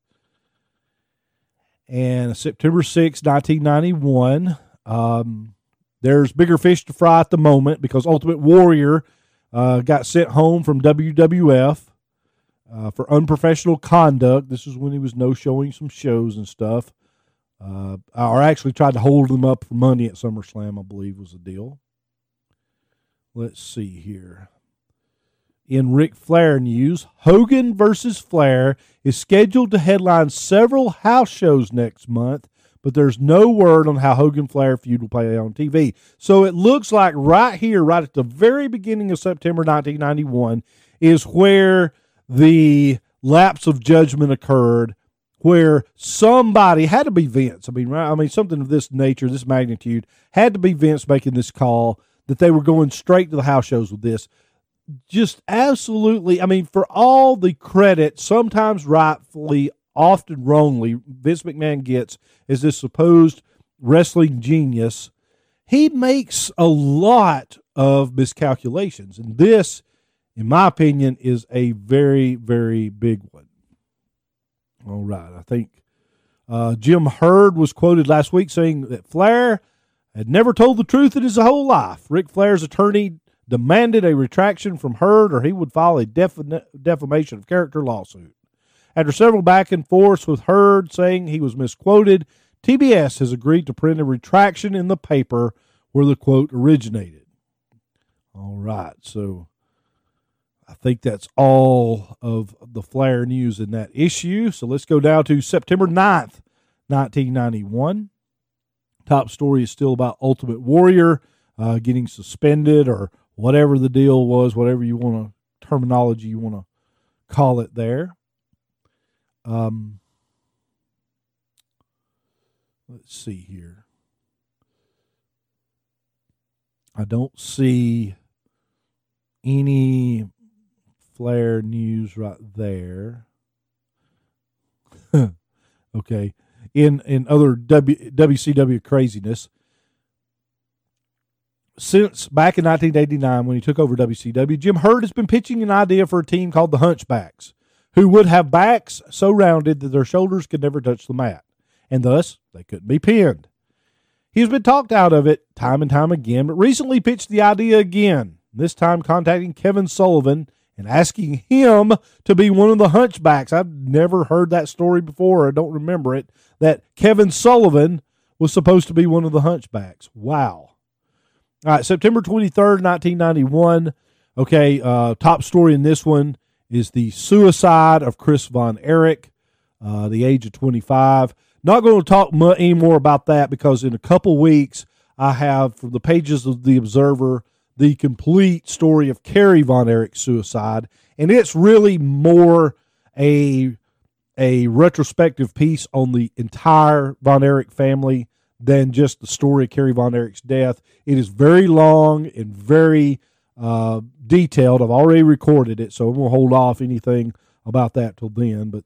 And September sixth, nineteen ninety-one. Um, there's bigger fish to fry at the moment because Ultimate Warrior uh, got sent home from W W F uh, for unprofessional conduct. This is when he was no-showing some shows and stuff. Uh, or actually tried to hold them up for money at SummerSlam, I believe was the deal. Let's see here. in Ric Flair news, Hogan versus Flair is scheduled to headline several house shows next month, but there's no word on how Hogan-Flair feud will play on T V. So it looks like right here, right at the very beginning of September nineteen ninety-one, is where the lapse of judgment occurred, where somebody, had to be Vince, I mean, right, I mean, something of this nature, this magnitude, had to be Vince making this call that they were going straight to the house shows with this. Just absolutely, I mean, for all the credit, sometimes rightfully, often wrongly, Vince McMahon gets as this supposed wrestling genius, he makes a lot of miscalculations. And this, in my opinion, is a very, very big one. All right, I think uh, Jim Herd was quoted last week saying that Flair had never told the truth in his whole life. Ric Flair's attorney demanded a retraction from Herd or he would file a defin- defamation of character lawsuit. After several back and forths with Herd saying he was misquoted, T B S has agreed to print a retraction in the paper where the quote originated. All right, so I think that's all of the Flair news in that issue. So let's go down to September ninth, nineteen ninety-one. Top story is still about Ultimate Warrior uh, getting suspended or whatever the deal was, whatever you want to, terminology you want to call it there. Um, let's see here. I don't see any Flair news right there. Okay. In in other w, W C W craziness, since back in nineteen eighty-nine when he took over W C W, Jim Herd has been pitching an idea for a team called the Hunchbacks, who would have backs so rounded that their shoulders could never touch the mat, and thus they couldn't be pinned. He's been talked out of it time and time again, but recently pitched the idea again, this time contacting Kevin Sullivan and asking him to be one of the Hunchbacks. I've never heard that story before. I don't remember it, that Kevin Sullivan was supposed to be one of the Hunchbacks. Wow. All right, September twenty-third, nineteen ninety-one. Okay, uh, top story in this one is the suicide of Chris Von Erich, uh, the age of twenty-five. Not going to talk much anymore about that because in a couple weeks I have, from the pages of The Observer, the complete story of Kerry Von Erich's suicide, and it's really more a a retrospective piece on the entire Von Erich family than just the story of Kerry Von Erich's death. It is very long and very uh, detailed. I've already recorded it, so I'm going to hold off anything about that till then. But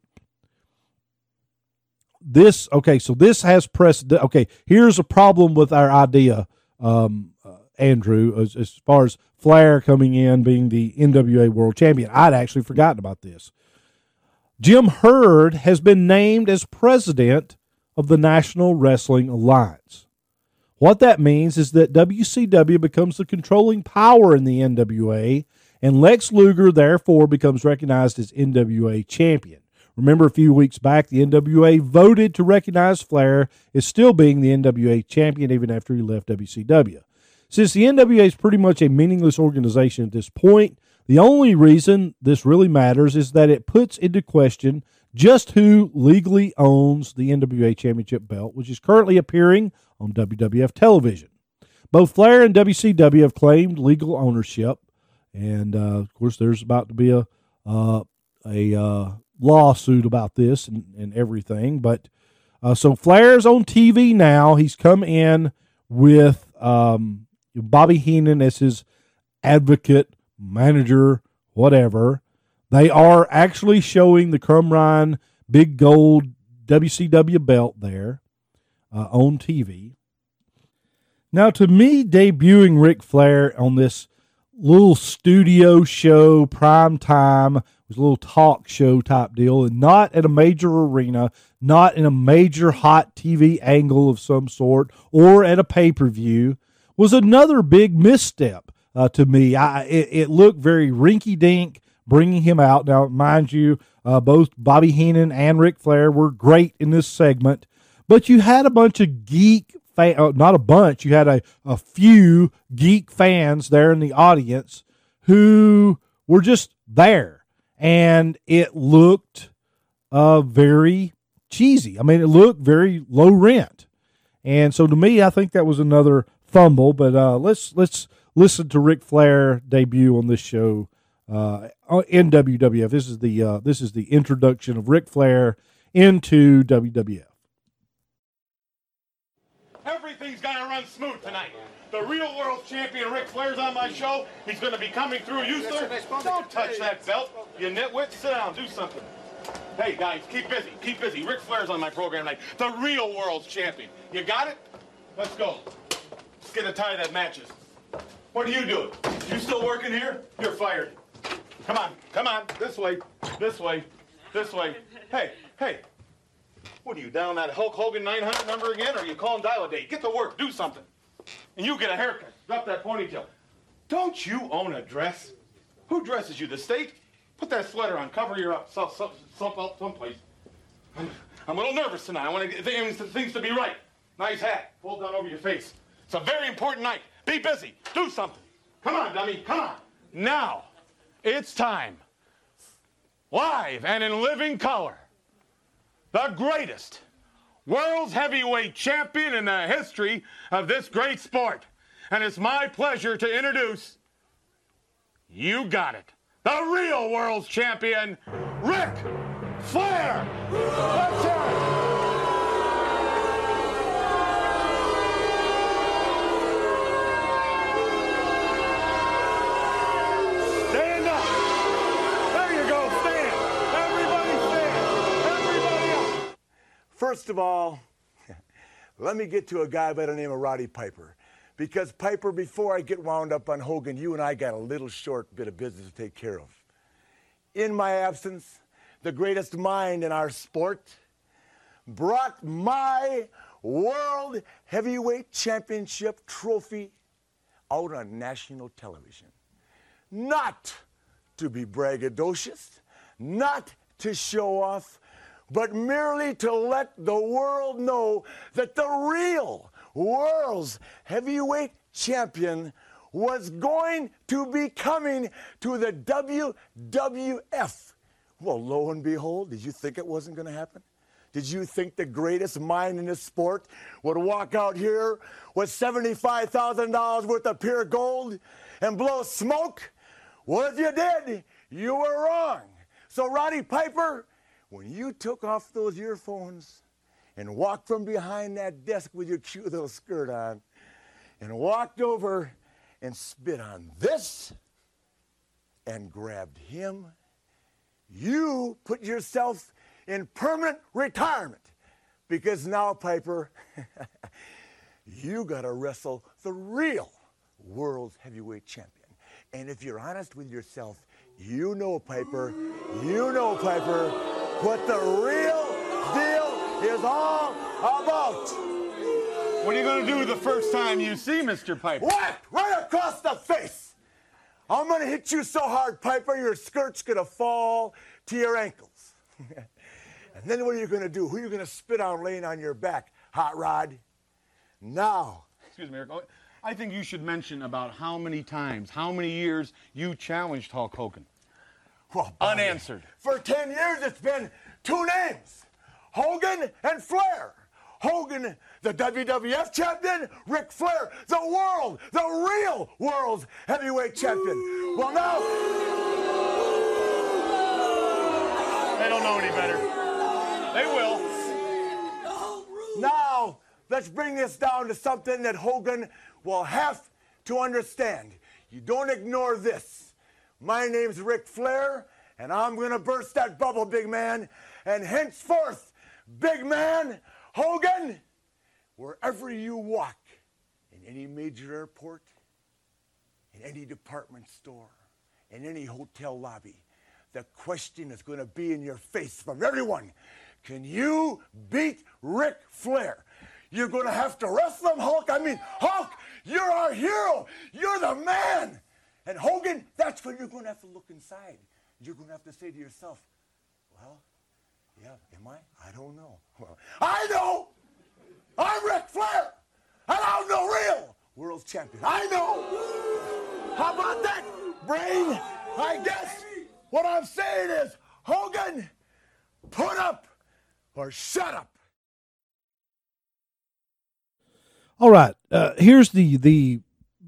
this, okay, so this has precedent. Okay, here's a problem with our idea, um, uh, Andrew, as, as far as Flair coming in being the N W A World Champion. I'd actually forgotten about this. Jim Herd has been named as president of the National Wrestling Alliance. What that means is that W C W becomes the controlling power in the N W A, and Lex Luger therefore becomes recognized as N W A champion. Remember, a few weeks back, the N W A voted to recognize Flair as still being the N W A champion even after he left W C W. Since the N W A is pretty much a meaningless organization at this point, the only reason this really matters is that it puts into question just who legally owns the N W A Championship belt, which is currently appearing on W W F television. Both Flair and W C W have claimed legal ownership, and uh, of course, there's about to be a uh, a uh, lawsuit about this and, and everything. But uh, so Flair's on T V now. He's come in with um, Bobby Heenan as his advocate, manager, whatever. They are actually showing the Crumrine big gold W C W belt there uh, on T V. Now, to me, debuting Ric Flair on this little studio show, prime time, was a little talk show type deal, and not at a major arena, not in a major hot T V angle of some sort, or at a pay-per-view, was another big misstep uh, to me. I, it, it looked very rinky-dink, bringing him out. Now, mind you, uh, both Bobby Heenan and Ric Flair were great in this segment, but you had a bunch of geek fan, uh, not a bunch, you had a, a few geek fans there in the audience who were just there. And it looked uh, very cheesy. I mean, it looked very low rent. And so to me, I think that was another fumble. But uh, let's let's listen to Ric Flair debut on this show uh, in W W F. This is the uh, this is the introduction of Ric Flair into W W F. Everything's going to run smooth tonight. The real world champion Ric Flair's on my show. He's going to be coming through. You, sir, don't touch that belt. You nitwit. Sit down. Do something. Hey, guys, keep busy. Keep busy. Ric Flair's on my program tonight. The real world's champion. You got it? Let's go. Let's get a tie that matches. What are you doing? You still working here? You're fired. Come on. Come on. This way. This way. This way. Hey, hey. What are you, down that Hulk Hogan nine hundred number again, or are you calling dial a date? Get to work. Do something. And you get a haircut. Drop that ponytail. Don't you own a dress? Who dresses you? The state? Put that sweater on. Cover your up. Some, some, some, someplace. I'm, I'm a little nervous tonight. I want to get things, things to be right. Nice hat. Pulled down over your face. It's a very important night. Be busy. Do something. Come on, dummy. Come on. Now, it's time. Live and in living color. The greatest world's heavyweight champion in the history of this great sport. And it's my pleasure to introduce, you got it, the real world's champion, Ric Flair. Let's hear it. Stand up. There you go, stand. Everybody stand. Everybody up. First of all, let me get to a guy by the name of Roddy Piper. Because, Piper, before I get wound up on Hogan, you and I got a little short bit of business to take care of. In my absence, the greatest mind in our sport brought my World Heavyweight Championship trophy out on national television. Not to be braggadocious, not to show off, but merely to let the world know that the real world's heavyweight champion was going to be coming to the W W F. Well, lo and behold, did you think it wasn't going to happen? Did you think the greatest mind in this sport would walk out here with seventy-five thousand dollars worth of pure gold and blow smoke? Well, if you did, you were wrong. So, Roddy Piper, when you took off those earphones and walked from behind that desk with your cute little skirt on and walked over and spit on this and grabbed him, you put yourself in permanent retirement. Because now, Piper, you got to wrestle the real world's heavyweight champion. And if you're honest with yourself, you know, Piper, you know, Piper, what the real deal is all about. What are you going to do the first time you see Mister Piper? What? Right across the face. I'm going to hit you so hard, Piper, your skirt's going to fall to your ankles. And then what are you going to do? Who are you going to spit on laying on your back, Hot Rod? Now. Excuse me, Eric. I think you should mention about how many times, how many years you challenged Hulk Hogan. Well, buddy, unanswered. For ten years, it's been two names, Hogan and Flair. Hogan, the W W F champion, Ric Flair, the world, the real world's heavyweight champion. Well, now, they don't know any better. They will. Now, let's bring this down to something that Hogan will have to understand. You don't ignore this. My name's Ric Flair, and I'm going to burst that bubble, big man. And henceforth, big man, Hogan, wherever you walk, in any major airport, in any department store, in any hotel lobby, the question is going to be in your face from everyone. Can you beat Ric Flair? You're going to have to wrestle him, Hulk. I mean, Hulk, you're our hero. You're the man. And Hogan, that's when you're going to have to look inside. You're going to have to say to yourself, well, yeah, am I? I don't know. Well, I know. I'm Ric Flair. And I'm the real world champion. I know. How about that, brain? I guess What I'm saying is, Hogan, put up or shut up. All right, uh, here's the the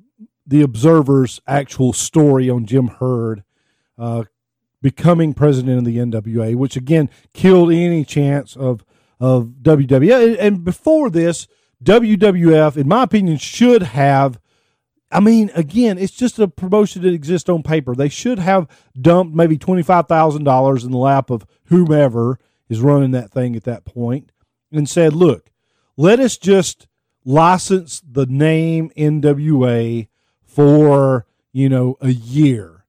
the Observer's actual story on Jim Herd uh, becoming president of the N W A, which again killed any chance of of W W F. And before this, W W F, in my opinion, should have. I mean, again, it's just a promotion that exists on paper. They should have dumped maybe twenty-five thousand dollars in the lap of whomever is running that thing at that point and said, look, let us just license the name N W A for, you know, a year.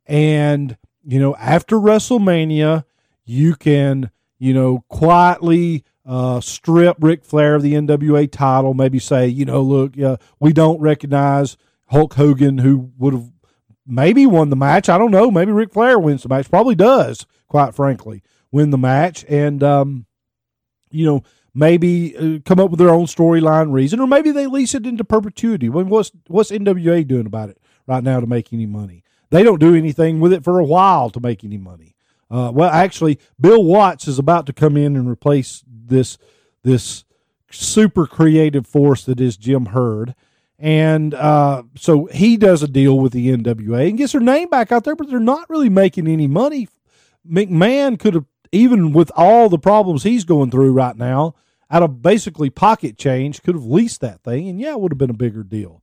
And, you know, after WrestleMania, you can, you know, quietly uh, strip Ric Flair of the N W A title, maybe say, you know, look, uh, we don't recognize Hulk Hogan, who would have maybe won the match. I don't know. Maybe Ric Flair wins the match. Probably does, quite frankly, win the match. And, um, you know, maybe uh, come up with their own storyline reason, or maybe they lease it into perpetuity. Well, what's what's N W A doing about it right now to make any money? They don't do anything with it for a while to make any money. Uh, well, actually, Bill Watts is about to come in and replace this this super creative force that is Jim Herd. And uh, so he does a deal with the N W A and gets their name back out there, but they're not really making any money. McMahon could have, even with all the problems he's going through right now, out of basically pocket change, could have leased that thing, and yeah, it would have been a bigger deal.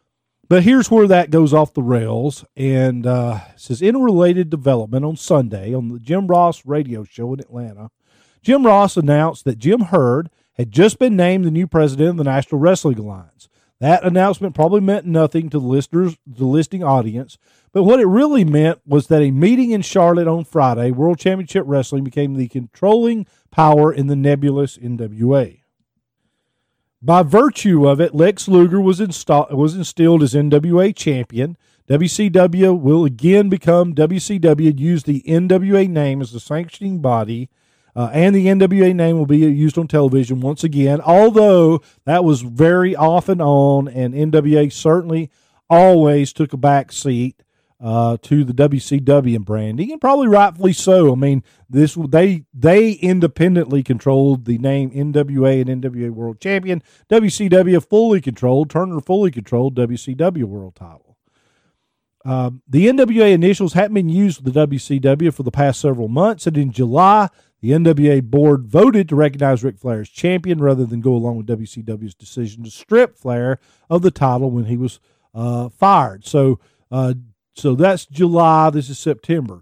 But here's where that goes off the rails, and uh, it says, in a related development on Sunday on the Jim Ross radio show in Atlanta, Jim Ross announced that Jim Herd had just been named the new president of the National Wrestling Alliance. That announcement probably meant nothing to the listeners, the listening audience, but what it really meant was that a meeting in Charlotte on Friday, World Championship Wrestling became the controlling power in the nebulous N W A. By virtue of it, Lex Luger was, install- was instilled as N W A champion. W C W will again become W C W and use the N W A name as the sanctioning body. Uh, and the N W A name will be used on television once again, although that was very off and on, and N W A certainly always took a back seat uh, to the W C W in branding, and probably rightfully so. I mean, this they they independently controlled the name N W A and N W A World Champion. W C W fully controlled, Turner fully controlled W C W World Title. Um, the N W A initials hadn't been used with the W C W for the past several months, and in July, the N W A board voted to recognize Ric Flair as champion rather than go along with W C W's decision to strip Flair of the title when he was uh, fired. So, uh, so that's July. This is September.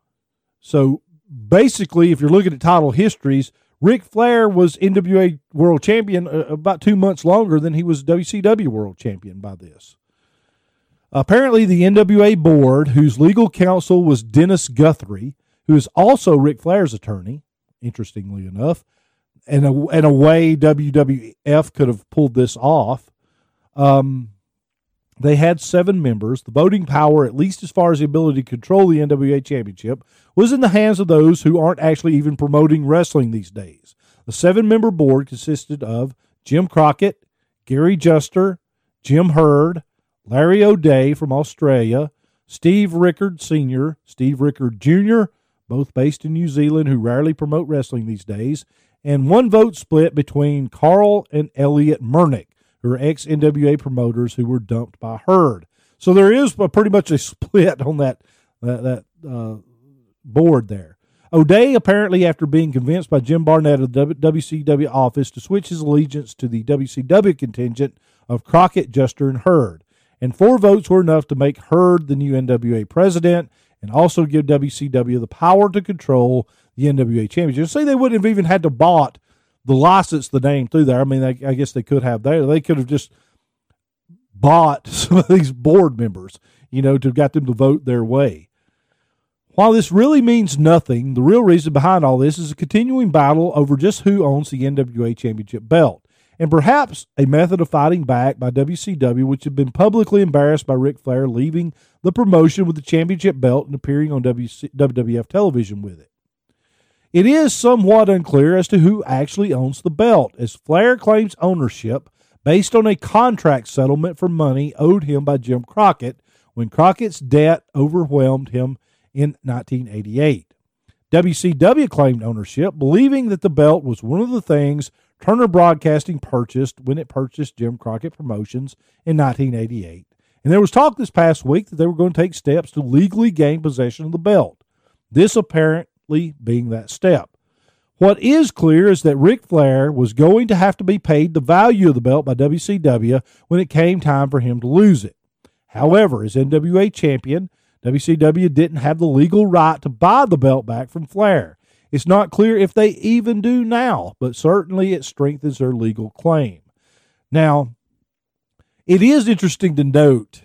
So basically, if you're looking at title histories, Ric Flair was N W A World Champion uh, about two months longer than he was W C W World Champion by this. Apparently, the N W A board, whose legal counsel was Dennis Guthrie, who is also Ric Flair's attorney, interestingly enough, and a, and a way W W F could have pulled this off. Um, they had seven members. The voting power, at least as far as the ability to control the N W A Championship, was in the hands of those who aren't actually even promoting wrestling these days. The seven-member board consisted of Jim Crockett, Gary Juster, Jim Herd, Larry O'Day from Australia, Steve Rickard Senior, Steve Rickard Junior, both based in New Zealand, who rarely promote wrestling these days, and one vote split between Carl and Elliot Murnick, who are ex-N W A promoters who were dumped by Herd. So there is a, pretty much a split on that that, that uh, board there. O'Day, apparently after being convinced by Jim Barnett of the W C W office to switch his allegiance to the W C W contingent of Crockett, Juster, and Herd. And four votes were enough to make Herd the new N W A president and also give W C W the power to control the N W A Championship. Say they wouldn't have even had to bought the license, the name through there. I mean, I, I guess they could have there. They could have just bought some of these board members, you know, to got them to vote their way. While this really means nothing, the real reason behind all this is a continuing battle over just who owns the N W A Championship belt, and perhaps a method of fighting back by W C W, which had been publicly embarrassed by Ric Flair leaving the promotion with the championship belt and appearing on W W F television with it. It is somewhat unclear as to who actually owns the belt, as Flair claims ownership based on a contract settlement for money owed him by Jim Crockett when Crockett's debt overwhelmed him in nineteen eighty-eight. W C W claimed ownership, believing that the belt was one of the things Turner Broadcasting purchased when it purchased Jim Crockett Promotions in nineteen eighty-eight. And there was talk this past week that they were going to take steps to legally gain possession of the belt, this apparently being that step. What is clear is that Ric Flair was going to have to be paid the value of the belt by W C W when it came time for him to lose it. However, as N W A champion, W C W didn't have the legal right to buy the belt back from Flair. It's not clear if they even do now, but certainly it strengthens their legal claim. Now, it is interesting to note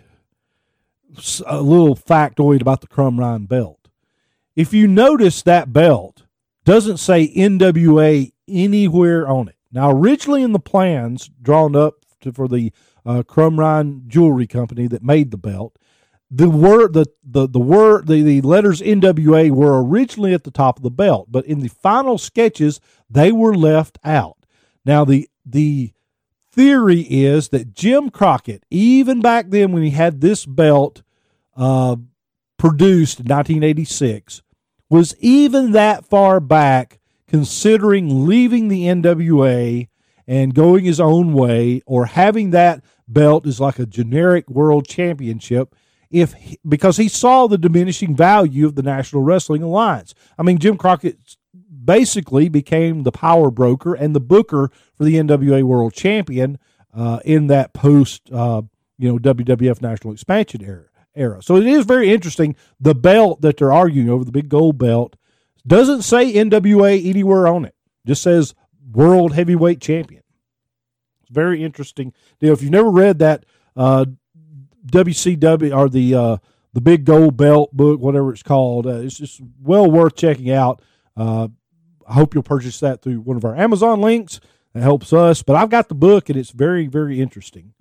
a little factoid about the Crumb Ryan belt. If you notice, that belt doesn't say N W A anywhere on it. Now, originally in the plans drawn up to, for the uh, Crumb Ryan Jewelry Company that made the belt, the word, the the the word, the, the letters N W A were originally at the top of the belt, but in the final sketches they were left out. Now, the the theory is that Jim Crockett, even back then when he had this belt uh, produced in nineteen eighty-six, was even that far back considering leaving the N W A and going his own way, or having that belt as like a generic world championship, if he, because he saw the diminishing value of the National Wrestling Alliance. I mean, Jim Crockett basically became the power broker and the booker for the N W A World Champion uh, in that post, uh, you know, W W F National Expansion era. Era. So it is very interesting. The belt that they're arguing over, the big gold belt, doesn't say N W A anywhere on it. Just says World Heavyweight Champion. It's very interesting deal. If you've never read that uh, W C W or the uh, the big gold belt book, whatever it's called, uh, it's just well worth checking out. Uh, I hope you'll purchase that through one of our Amazon links. That helps us. But I've got the book, and it's very, very interesting.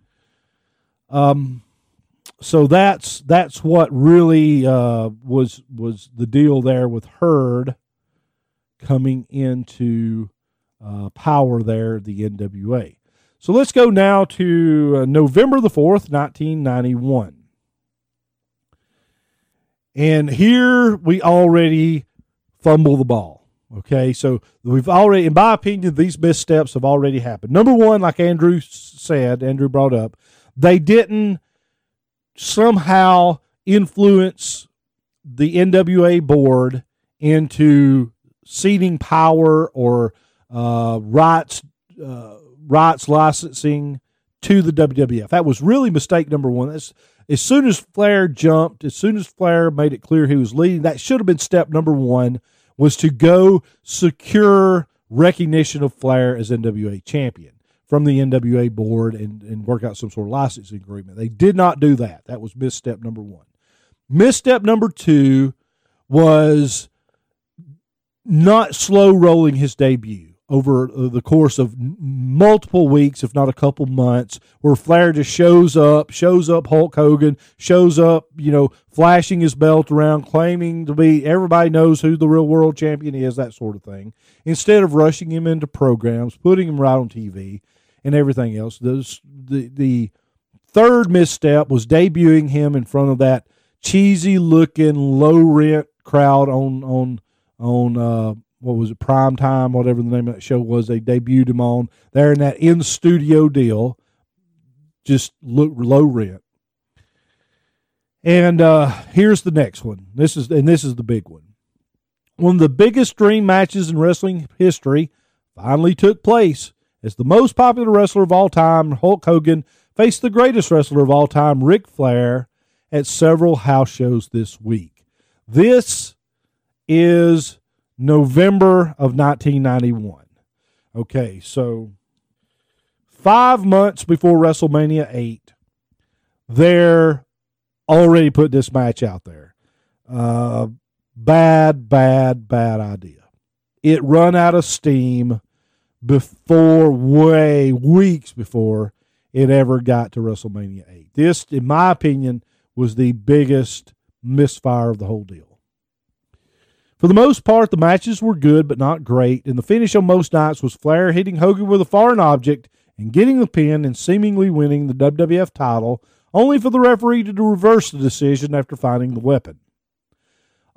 Um, so that's that's what really uh, was was the deal there with Herd coming into uh, power there, the N W A. So let's go now to uh, November the fourth, nineteen ninety-one. And here we already fumble the ball. Okay, so we've already, in my opinion, these missteps have already happened. Number one, like Andrew said, Andrew brought up, they didn't somehow influence the N W A board into ceding power or uh, rights, uh, rights licensing to the W W F. That was really mistake number one. That's, as soon as Flair jumped, as soon as Flair made it clear he was leading, that should have been step number one, was to go secure recognition of Flair as N W A champion from the N W A board and, and work out some sort of licensing agreement. They did not do that. That was misstep number one. Misstep number two was not slow rolling his debut over the course of multiple weeks, if not a couple months, where Flair just shows up, shows up Hulk Hogan, shows up, you know, flashing his belt around, claiming to be, everybody knows who the real world champion is, that sort of thing, instead of rushing him into programs, putting him right on T V and everything else. Those, the, the third misstep was debuting him in front of that cheesy-looking, low-rent crowd on, on, on, uh, what was it, Prime Time, whatever the name of that show was, they debuted him on there in that in-studio deal, just look low rent. And uh, here's the next one. This is and this is the big one. One of the biggest dream matches in wrestling history finally took place as the most popular wrestler of all time, Hulk Hogan, faced the greatest wrestler of all time, Ric Flair, at several house shows this week. This is November of nineteen ninety-one. Okay, so five months before WrestleMania eight, they're already put this match out there. Uh, bad, bad, bad idea. It run out of steam before, way, weeks before it ever got to WrestleMania eight. This, in my opinion, was the biggest misfire of the whole deal. For the most part, the matches were good but not great, and the finish on most nights was Flair hitting Hogan with a foreign object and getting the pin and seemingly winning the W W F title, only for the referee to reverse the decision after finding the weapon.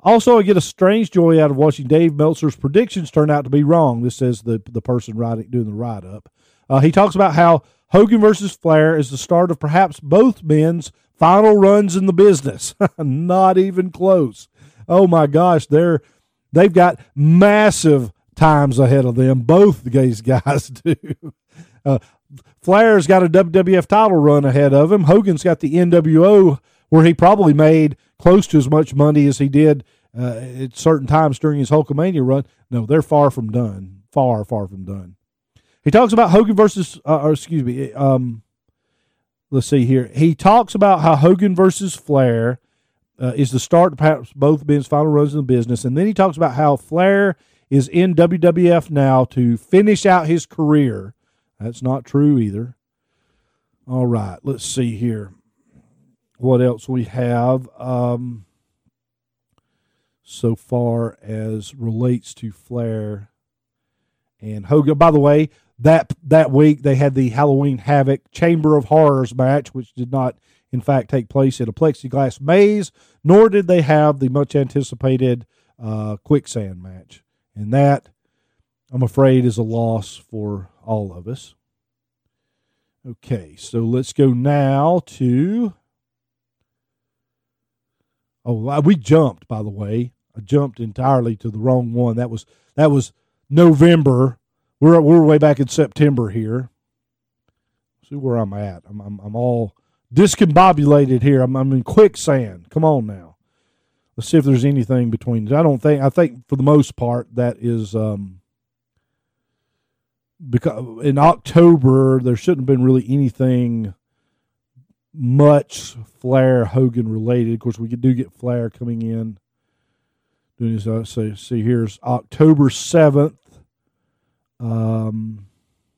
Also, I get a strange joy out of watching Dave Meltzer's predictions turn out to be wrong. This says the, the person writing doing the write-up. Uh, he talks about how Hogan versus Flair is the start of perhaps both men's final runs in the business. Not even close. Oh, my gosh. They're, they've got massive times ahead of them. Both these guys do. Uh, Flair's got a W W F title run ahead of him. Hogan's got the N W O, where he probably made close to as much money as he did uh, at certain times during his Hulkamania run. No, they're far from done. Far, far from done. He talks about Hogan versus, uh, or excuse me, um, let's see here. He talks about how Hogan versus Flair uh, is the start of perhaps both men's final runs in the business. And then he talks about how Flair is in W W F now to finish out his career. That's not true either. All right, let's see here. What else we have um, so far as relates to Flair and Hogan. By the way, that that week they had the Halloween Havoc Chamber of Horrors match, which did not, in fact, take place in a plexiglass maze, nor did they have the much-anticipated uh, quicksand match. And that, I'm afraid, is a loss for all of us. Okay, so let's go now to... Oh, we jumped, by the way. I jumped entirely to the wrong one. That was that was November. We're we're way back in September here. See where I'm at. I'm I'm, I'm all discombobulated here. I'm I'm in quicksand. Come on now. Let's see if there's anything between. I don't think. I think for the most part that is. Um, because in October there shouldn't have been really anything much Flair Hogan related. Of course, we do get Flair coming in. Doing this, uh, so see here's October seventh. Um,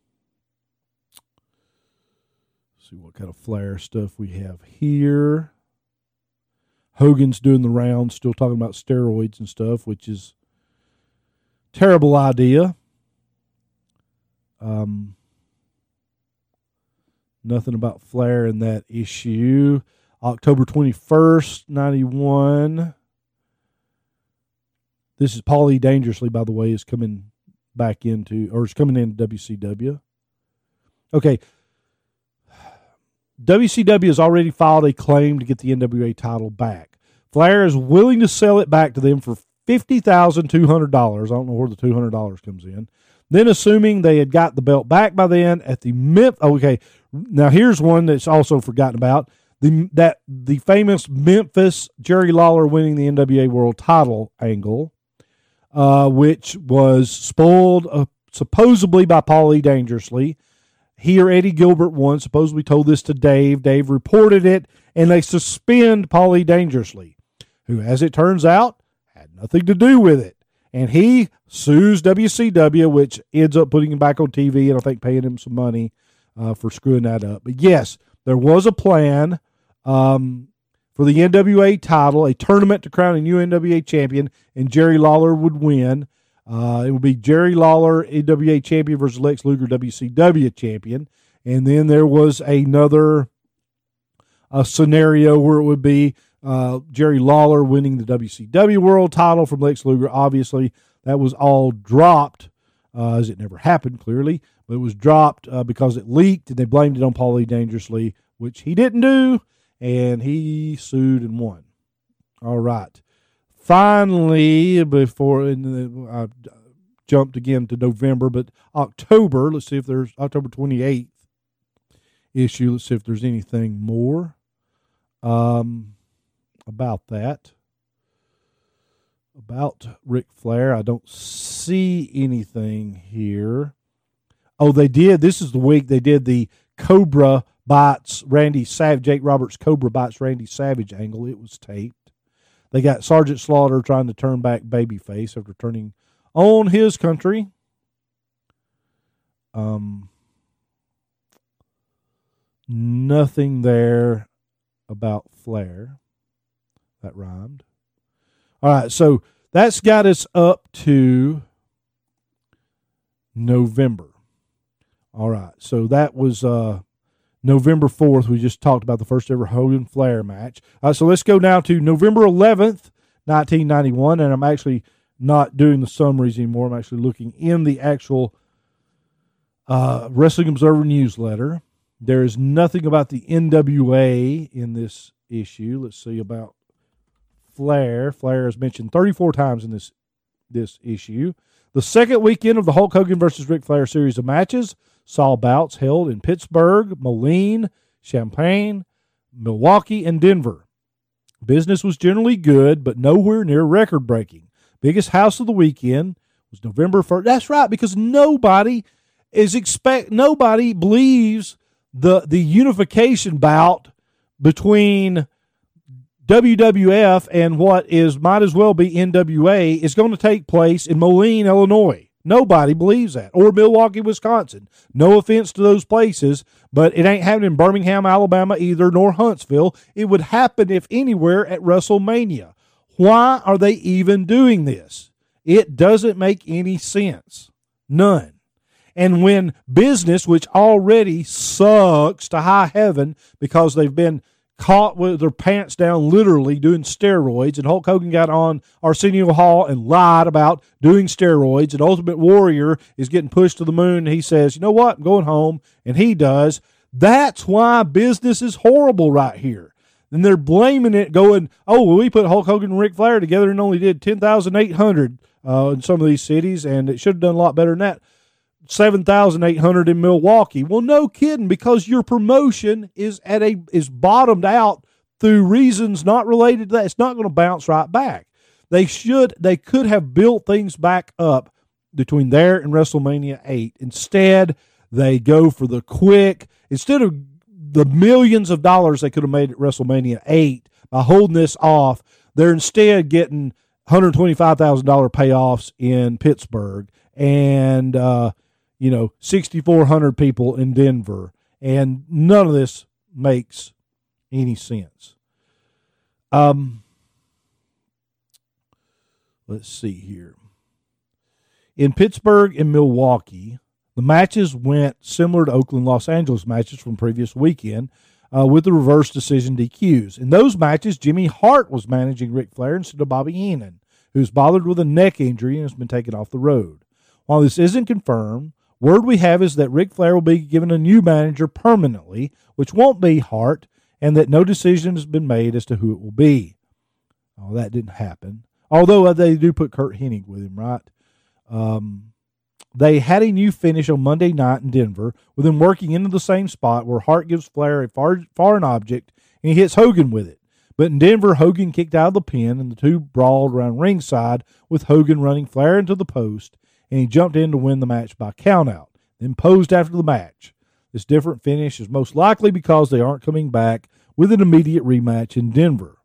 see what kind of Flair stuff we have here. Hogan's doing the rounds, still talking about steroids and stuff, which is a terrible idea. Um, nothing about Flair in that issue. October twenty-first, ninety-one. This is Paulie Dangerously, by the way, is coming back into, or is coming into W C W. Okay. W C W has already filed a claim to get the N W A title back. Flair is willing to sell it back to them for fifty thousand two hundred dollars. I don't know where the two hundred dollars comes in. Then, assuming they had got the belt back by then, at the Memphis. Okay, now here's one that's also forgotten about: the that the famous Memphis Jerry Lawler winning the N W A World Title angle, uh, which was spoiled uh, supposedly by Paulie Dangerously. He or Eddie Gilbert once supposedly told this to Dave. Dave reported it, and they suspend Paulie Dangerously, who, as it turns out, had nothing to do with it. And he sues W C W, which ends up putting him back on T V and I think paying him some money uh, for screwing that up. But yes, there was a plan um, for the N W A title, a tournament to crown a new N W A champion, and Jerry Lawler would win. Uh, it would be Jerry Lawler, N W A champion, versus Lex Luger, W C W champion. And then there was another uh, scenario where it would be Uh, Jerry Lawler winning the W C W World Title from Lex Luger. Obviously, that was all dropped, uh, as it never happened, clearly. But it was dropped uh, because it leaked, and they blamed it on Paulie Dangerously, which he didn't do, and he sued and won. All right. Finally, before and I jumped again to November, but October, let's see if there's October twenty-eighth issue. Let's see if there's anything more. Um... About that, about Ric Flair, I don't see anything here. Oh, they did. This is the week they did the Cobra bites Randy Savage, Jake Roberts Cobra bites Randy Savage angle. It was taped. They got Sergeant Slaughter trying to turn back babyface after turning on his country. Um, nothing there about Flair. That rhymed. All right, so that's got us up to November. All right, so that was uh, November fourth. We just talked about the first ever Hogan Flair match. Uh, so let's go now to November eleventh, nineteen ninety-one, and I'm actually not doing the summaries anymore. I'm actually looking in the actual uh, Wrestling Observer newsletter. There is nothing about the N W A in this issue. Let's see about Flair. Flair is mentioned thirty-four times in this this issue. The second weekend of the Hulk Hogan versus Ric Flair series of matches saw bouts held in Pittsburgh, Moline, Champaign, Milwaukee, and Denver. Business was generally good, but nowhere near record-breaking. Biggest house of the weekend was November first. That's right, because nobody is expect nobody believes the the unification bout between W W F and what is might as well be N W A is going to take place in Moline, Illinois. Nobody believes that. Or Milwaukee, Wisconsin. No offense to those places, but it ain't happening in Birmingham, Alabama either, nor Huntsville. It would happen, if anywhere, at WrestleMania. Why are they even doing this? It doesn't make any sense. None. And when business, which already sucks to high heaven because they've been caught with their pants down literally doing steroids, and Hulk Hogan got on Arsenio Hall and lied about doing steroids, and Ultimate Warrior is getting pushed to the moon, and he says, you know what, I'm going home, and he does. That's why business is horrible right here. And they're blaming it, going, oh, well, we put Hulk Hogan and Ric Flair together and only did ten thousand eight hundred uh, in some of these cities, and it should have done a lot better than that. seven thousand eight hundred in Milwaukee. Well, no kidding, because your promotion is at a is bottomed out through reasons not related to that. It's not going to bounce right back. They should they could have built things back up between there and WrestleMania eight. Instead, they go for the quick, instead of the millions of dollars they could have made at WrestleMania eight by holding this off, they're instead getting one hundred twenty-five thousand dollars payoffs in Pittsburgh and uh you know, sixty-four hundred people in Denver, and none of this makes any sense. Um, let's see here. In Pittsburgh and Milwaukee, the matches went similar to Oakland, Los Angeles matches from previous weekend uh, with the reverse decision D Qs. In those matches, Jimmy Hart was managing Ric Flair instead of Bobby Heenan, who's bothered with a neck injury and has been taken off the road. While this isn't confirmed, word we have is that Ric Flair will be given a new manager permanently, which won't be Hart, and that no decision has been made as to who it will be. Oh, that didn't happen. Although they do put Kurt Hennig with him, right? Um, they had a new finish on Monday night in Denver, with him working into the same spot where Hart gives Flair a far, foreign object, and he hits Hogan with it. But in Denver, Hogan kicked out of the pin, and the two brawled around ringside, with Hogan running Flair into the post, and he jumped in to win the match by countout, then posed after the match. This different finish is most likely because they aren't coming back with an immediate rematch in Denver.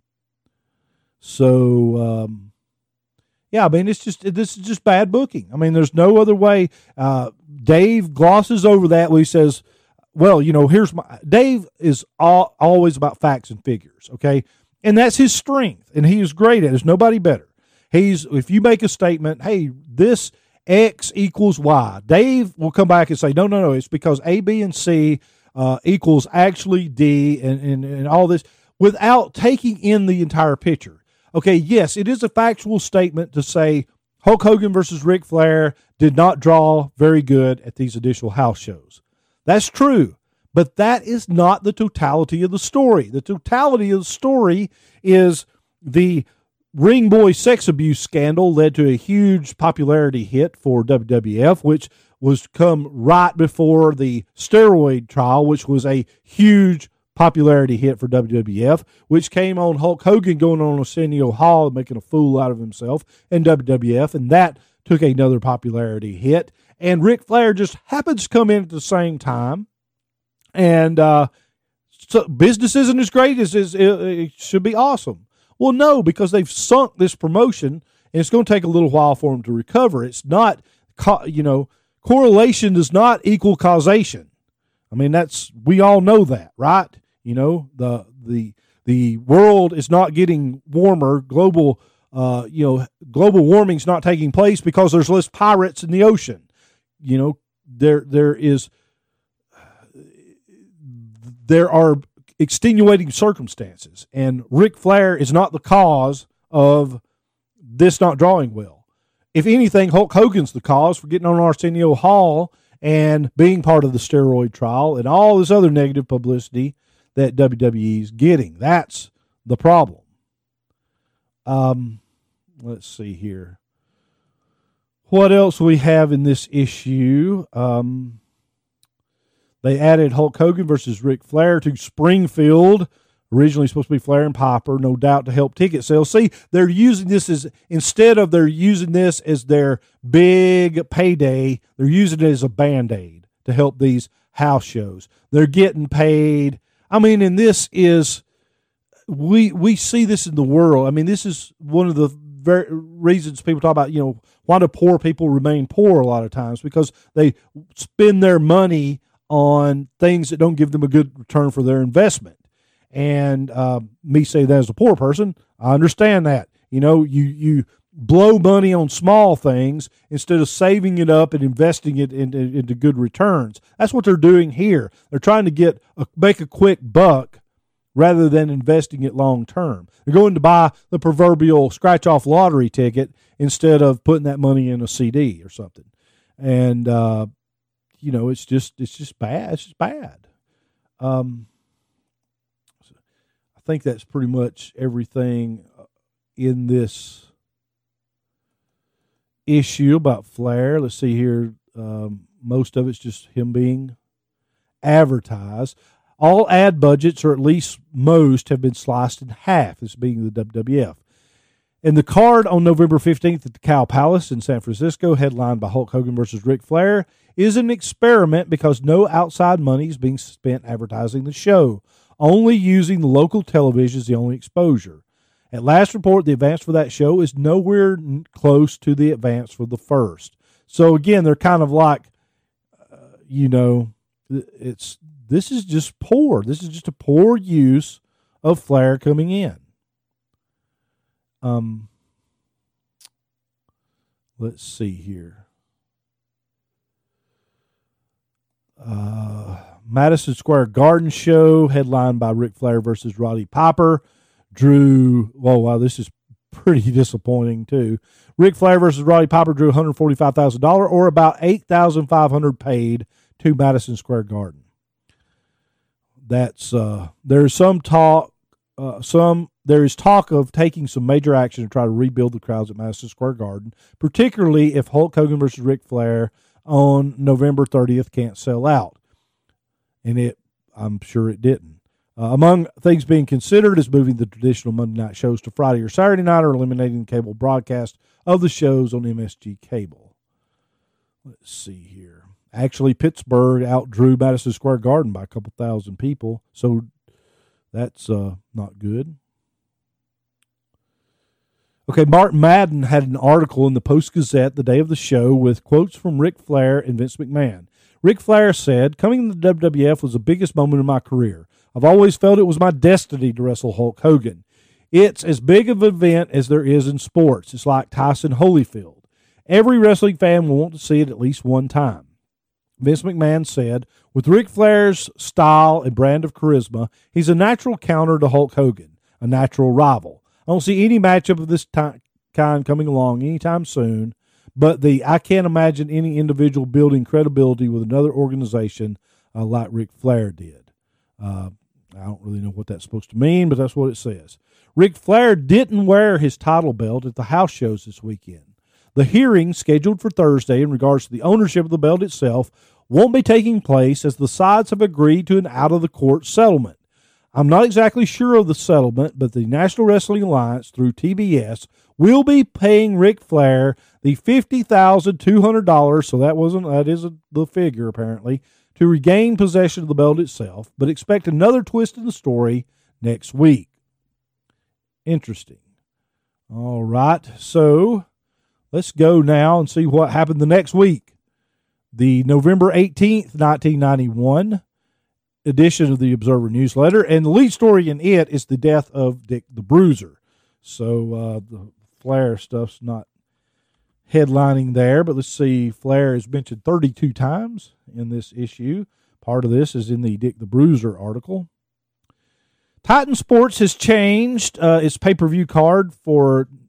So, um, yeah, I mean, it's just this is just bad booking. I mean, there's no other way. Uh, Dave glosses over that when he says, well, you know, here's my – Dave is all, always about facts and figures, okay? And that's his strength, and he is great at it. There's nobody better. He's – if you make a statement, hey, this – X equals Y. Dave will come back and say, no, no, no, it's because A, B, and C uh, equals actually D and, and, and all this without taking in the entire picture. Okay, yes, it is a factual statement to say Hulk Hogan versus Ric Flair did not draw very good at these additional house shows. That's true, but that is not the totality of the story. The totality of the story is the Ring Boy sex abuse scandal led to a huge popularity hit for W W F, which was come right before the steroid trial, which was a huge popularity hit for W W F, which came on Hulk Hogan going on Arsenio Hall and making a fool out of himself in W W F, and that took another popularity hit. And Ric Flair just happens to come in at the same time, and uh, so business isn't as great as, as it, it should be awesome. Well, no, because they've sunk this promotion, and it's going to take a little while for them to recover. It's not, you know, correlation does not equal causation. I mean, that's, we all know that, right? You know, the the the world is not getting warmer. Global, uh, you know, global warming's not taking place because there's less pirates in the ocean. You know, there there is, there are extenuating circumstances, and Ric Flair is not the cause of this not drawing well. If anything, Hulk Hogan's the cause for getting on Arsenio Hall and being part of the steroid trial and all this other negative publicity that W W E is getting. That's the problem. Um, let's see here. What else we have in this issue? Um, they added Hulk Hogan versus Ric Flair to Springfield. Originally supposed to be Flair and Piper, no doubt to help ticket sales. See, they're using this as, instead of they're using this as their big payday, they're using it as a Band-Aid to help these house shows. They're getting paid. I mean, and this is, we we see this in the world. I mean, this is one of the very reasons people talk about, you know, why do poor people remain poor a lot of times? Because they spend their money on things that don't give them a good return for their investment. And uh, me say that as a poor person, I understand that. You know, you you blow money on small things instead of saving it up and investing it in, in, into good returns. That's what they're doing here. They're trying to get a, make a quick buck rather than investing it long term. They're going to buy the proverbial scratch-off lottery ticket instead of putting that money in a C D or something. And uh, you know, it's just it's just bad. It's just bad. Um. I think that's pretty much everything in this issue about Flair. Let's see here. Um, most of it's just him being advertised. All ad budgets, or at least most, have been sliced in half, this being the W W F. And the card on November fifteenth at the Cow Palace in San Francisco, headlined by Hulk Hogan versus Ric Flair, is an experiment because no outside money is being spent advertising the show. Only using the local television is the only exposure. At last report, the advance for that show is nowhere close to the advance for the first. So again, they're kind of like, uh, you know, it's this is just poor. This is just a poor use of Flair coming in. Um, let's see here. Uh. Madison Square Garden show, headlined by Ric Flair versus Roddy Piper, drew, whoa, wow, this is pretty disappointing too. Ric Flair versus Roddy Piper drew one hundred forty-five thousand dollars, or about eight thousand five hundred dollars paid to Madison Square Garden. That's, uh, there's some talk, uh, some, there is talk of taking some major action to try to rebuild the crowds at Madison Square Garden, particularly if Hulk Hogan versus Ric Flair on November thirtieth can't sell out. And it, I'm sure it didn't. Uh, among things being considered is moving the traditional Monday night shows to Friday or Saturday night, or eliminating the cable broadcast of the shows on M S G Cable. Let's see here. Actually, Pittsburgh outdrew Madison Square Garden by a couple thousand people, so that's uh, not good. Okay, Mark Madden had an article in the Post-Gazette the day of the show with quotes from Ric Flair and Vince McMahon. Ric Flair said, "Coming to the W W F was the biggest moment of my career. I've always felt it was my destiny to wrestle Hulk Hogan. It's as big of an event as there is in sports. It's like Tyson Holyfield. Every wrestling fan will want to see it at least one time." Vince McMahon said, "With Ric Flair's style and brand of charisma, he's a natural counter to Hulk Hogan, a natural rival. I don't see any matchup of this ty- kind coming along anytime soon. But the I can't imagine any individual building credibility with another organization uh, like Ric Flair did." Uh, I don't really know what that's supposed to mean, but that's what it says. Ric Flair didn't wear his title belt at the house shows this weekend. The hearing, scheduled for Thursday in regards to the ownership of the belt itself, won't be taking place as the sides have agreed to an out-of-the-court settlement. I'm not exactly sure of the settlement, but the National Wrestling Alliance, through T B S, will be paying Ric Flair the fifty thousand two hundred dollars, so that wasn't that is a, the figure apparently, to regain possession of the belt itself, but expect another twist in the story next week. Interesting. All right, so let's go now and see what happened the next week. The November eighteenth, nineteen ninety-one edition of the Observer newsletter, and the lead story in it is the death of Dick the Bruiser. So uh, the Flair stuff's not headlining there, but let's see. Flair is mentioned thirty-two times in this issue. Part of this is in the Dick the Bruiser article. Titan Sports has changed uh, its pay-per-view card for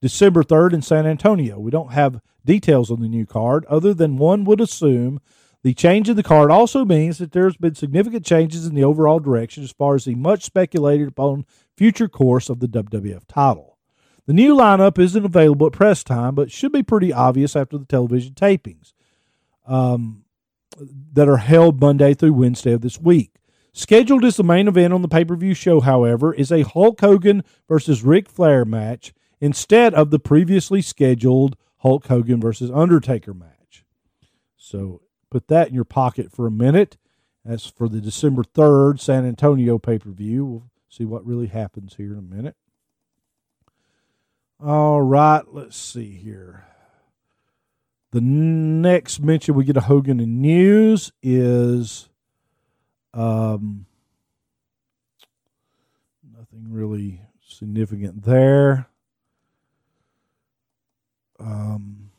December third in San Antonio. We don't have details on the new card other than one would assume the change in the card also means that there's been significant changes in the overall direction as far as the much speculated upon future course of the W W F title. The new lineup isn't available at press time, but should be pretty obvious after the television tapings um, that are held Monday through Wednesday of this week. Scheduled as the main event on the pay-per-view show, however, is a Hulk Hogan versus Ric Flair match instead of the previously scheduled Hulk Hogan versus Undertaker match. So put that in your pocket for a minute. That's for the December third San Antonio pay-per-view. We'll see what really happens here in a minute. All right, let's see here. The next mention we get of Hogan in news is um, nothing really significant there. Um,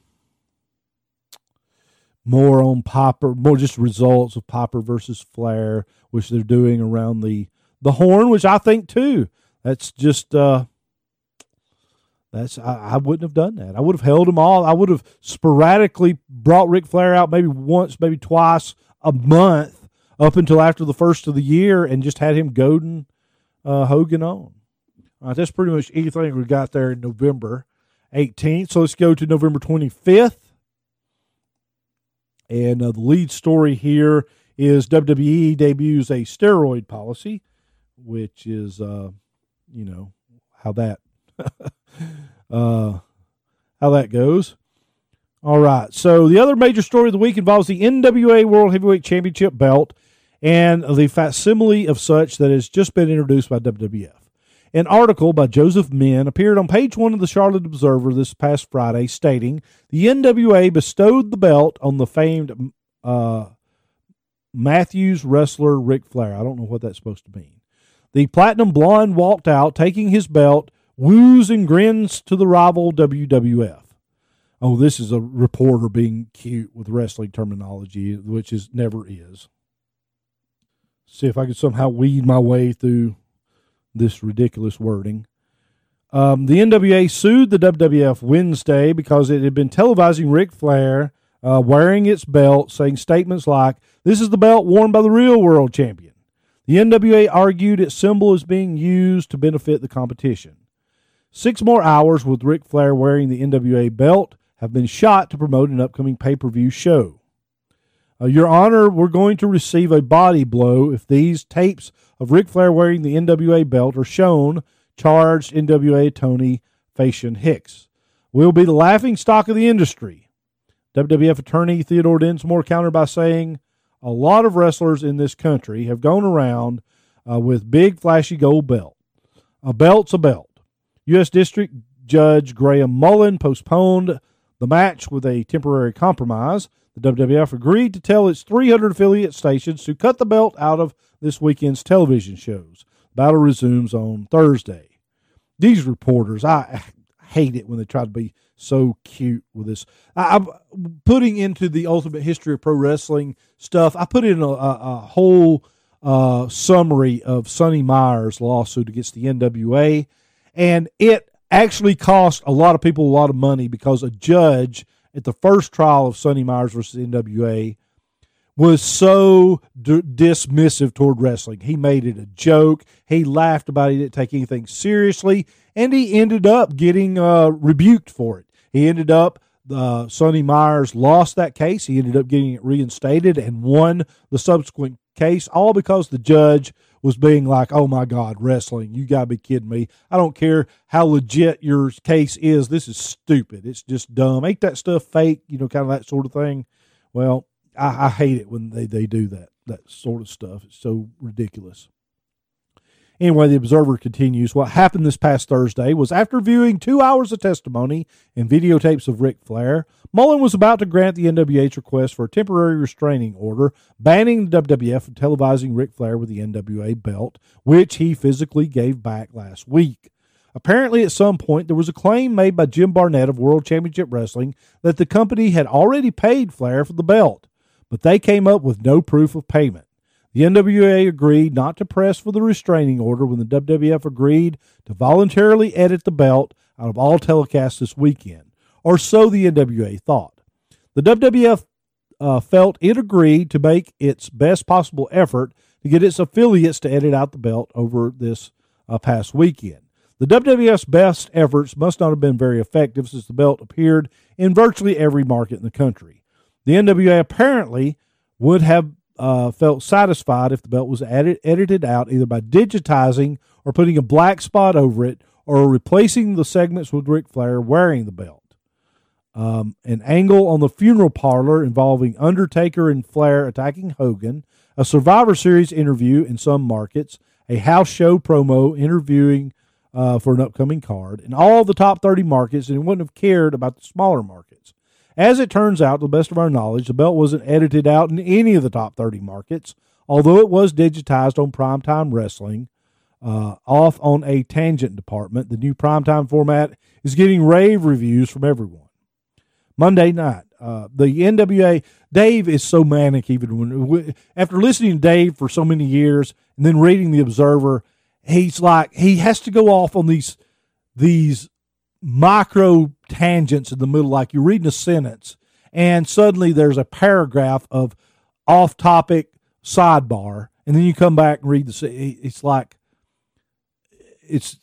more on Piper, more just results of Piper versus Flair, which they're doing around the the Horn, which I think too. That's just uh, that's I, I wouldn't have done that. I would have held them all. I would have sporadically brought Ric Flair out maybe once, maybe twice a month up until after the first of the year, and just had him goading uh, Hogan on. All right, that's pretty much anything we got there in November eighteenth. So let's go to November twenty-fifth. And uh, the lead story here is W W E debuts a steroid policy, which is, uh, you know, how that uh, how that goes. All right. So the other major story of the week involves the N W A World Heavyweight Championship belt and the facsimile of such that has just been introduced by W W F. An article by Joseph Min appeared on page one of the Charlotte Observer this past Friday stating the N W A bestowed the belt on the famed uh, Matthews wrestler Ric Flair. I don't know what that's supposed to mean. The Platinum Blonde walked out, taking his belt, woos and grins to the rival W W F. Oh, this is a reporter being cute with wrestling terminology, which is never is. See if I can somehow weed my way through this ridiculous wording. Um, the N W A sued the W W F Wednesday because it had been televising Ric Flair uh, wearing its belt, saying statements like, "This is the belt worn by the real world champion." The N W A argued its symbol is being used to benefit the competition. Six more hours with Ric Flair wearing the N W A belt have been shot to promote an upcoming pay-per-view show. Uh, Your Honor, we're going to receive a body blow if these tapes of Ric Flair wearing the N W A belt are shown, charged N W A Tony Fashion Hicks. We'll be the laughing stock of the industry. W W F attorney Theodore Dinsmore countered by saying, a lot of wrestlers in this country have gone around uh, with big flashy gold belt. A belt's a belt. U S District Judge Graham Mullen postponed the match with a temporary compromise. The W W F agreed to tell its three hundred affiliate stations to cut the belt out of this weekend's television shows. Battle resumes on Thursday. These reporters, I hate it when they try to be so cute with this. I, I'm putting into the Ultimate History of Pro Wrestling stuff, I put in a, a, a whole uh, summary of Sonny Myers' lawsuit against the N W A, and it actually cost a lot of people a lot of money because a judge at the first trial of Sonny Myers versus N W A was so d- dismissive toward wrestling. He made it a joke. He laughed about it. He didn't take anything seriously, and he ended up getting uh, rebuked for it. He ended up, uh, Sonny Myers lost that case. He ended up getting it reinstated and won the subsequent case, all because the judge was being like, oh my God, wrestling, you gotta be kidding me. I don't care how legit your case is. This is stupid. It's just dumb. Ain't that stuff fake? You know, kind of that sort of thing. Well, I, I hate it when they, they do that, that sort of stuff. It's so ridiculous. Anyway, the Observer continues. What happened this past Thursday was after viewing two hours of testimony and videotapes of Ric Flair, Mullen was about to grant the N W A's request for a temporary restraining order banning the W W F from televising Ric Flair with the N W A belt, which he physically gave back last week. Apparently, at some point, there was a claim made by Jim Barnett of World Championship Wrestling that the company had already paid Flair for the belt, but they came up with no proof of payment. The N W A agreed not to press for the restraining order when the W W F agreed to voluntarily edit the belt out of all telecasts this weekend, or so the N W A thought. The W W F uh, felt it agreed to make its best possible effort to get its affiliates to edit out the belt over this uh, past weekend. The W W F's best efforts must not have been very effective since the belt appeared in virtually every market in the country. The N W A apparently would have uh, felt satisfied if the belt was added, edited out either by digitizing or putting a black spot over it or replacing the segments with Ric Flair wearing the belt. Um, an angle on the funeral parlor involving Undertaker and Flair attacking Hogan, a Survivor Series interview in some markets, a house show promo interviewing uh, for an upcoming card, and all the top thirty markets, and it wouldn't have cared about the smaller markets. As it turns out, to the best of our knowledge, the belt wasn't edited out in any of the top thirty markets, although it was digitized on Primetime Wrestling. Uh, off on a tangent department, the new Primetime format is getting rave reviews from everyone. Monday night, uh, the N W A, Dave is so manic even when, after listening to Dave for so many years and then reading The Observer, he's like, he has to go off on these, these micro tangents in the middle, like you're reading a sentence and suddenly there's a paragraph of off topic sidebar. And then you come back and read the, it's like, it's,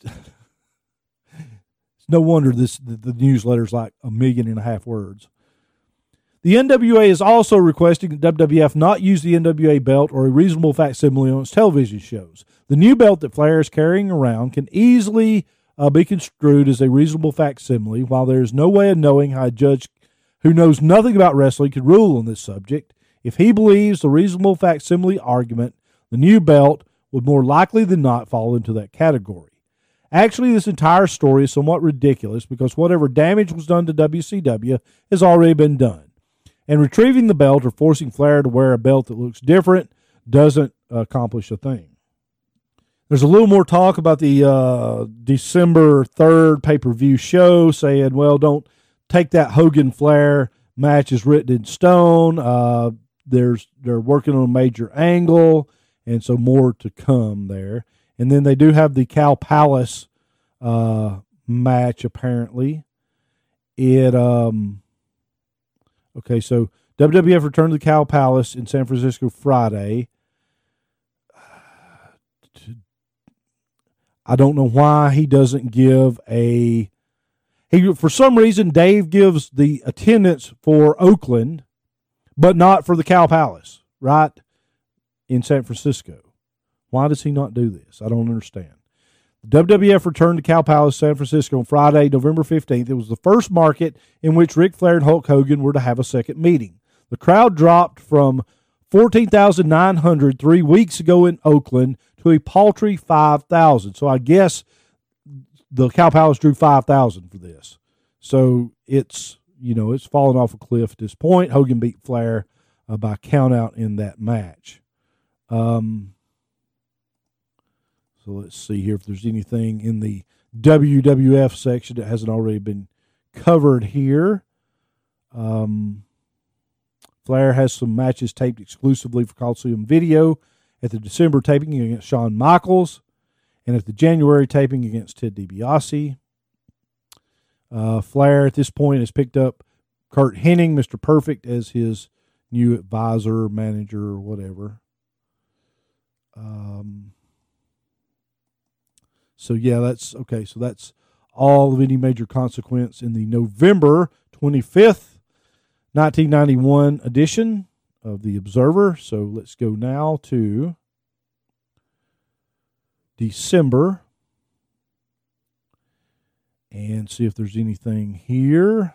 no wonder this the, the newsletter's like a million and a half words. The N W A is also requesting that W W F not use the N W A belt or a reasonable facsimile on its television shows. The new belt that Flair is carrying around can easily uh, be construed as a reasonable facsimile, while there is no way of knowing how a judge who knows nothing about wrestling could rule on this subject. If he believes the reasonable facsimile argument, the new belt would more likely than not fall into that category. Actually, this entire story is somewhat ridiculous because whatever damage was done to W C W has already been done. And retrieving the belt or forcing Flair to wear a belt that looks different doesn't accomplish a thing. There's a little more talk about the uh, December third pay-per-view show, saying, well, don't take that Hogan-Flair match as written in stone. Uh, there's They're working on a major angle, and so more to come there. And then they do have the Cow Palace uh, match, apparently. It, um, okay, so W W F returned to the Cow Palace in San Francisco Friday. I don't know why he doesn't give a, he, for some reason, Dave gives the attendance for Oakland, but not for the Cow Palace, right, in San Francisco. Why does he not do this? I don't understand. W W F returned to Cow Palace, San Francisco on Friday, November fifteenth. It was the first market in which Ric Flair and Hulk Hogan were to have a second meeting. The crowd dropped from fourteen thousand nine hundred three weeks ago in Oakland to a paltry five thousand. So I guess the Cow Palace drew five thousand for this. So it's, you know, it's fallen off a cliff at this point. Hogan beat Flair uh, by count out in that match. Um... So let's see here if there's anything in the W W F section that hasn't already been covered here. Um, Flair has some matches taped exclusively for Coliseum Video at the December taping against Shawn Michaels and at the January taping against Ted DiBiase. Uh, Flair at this point has picked up Kurt Hennig, Mister Perfect, as his new advisor, manager, or whatever. Um... So, yeah, that's okay. So that's all of any major consequence in the November twenty-fifth, nineteen ninety-one edition of The Observer. So let's go now to December and see if there's anything here.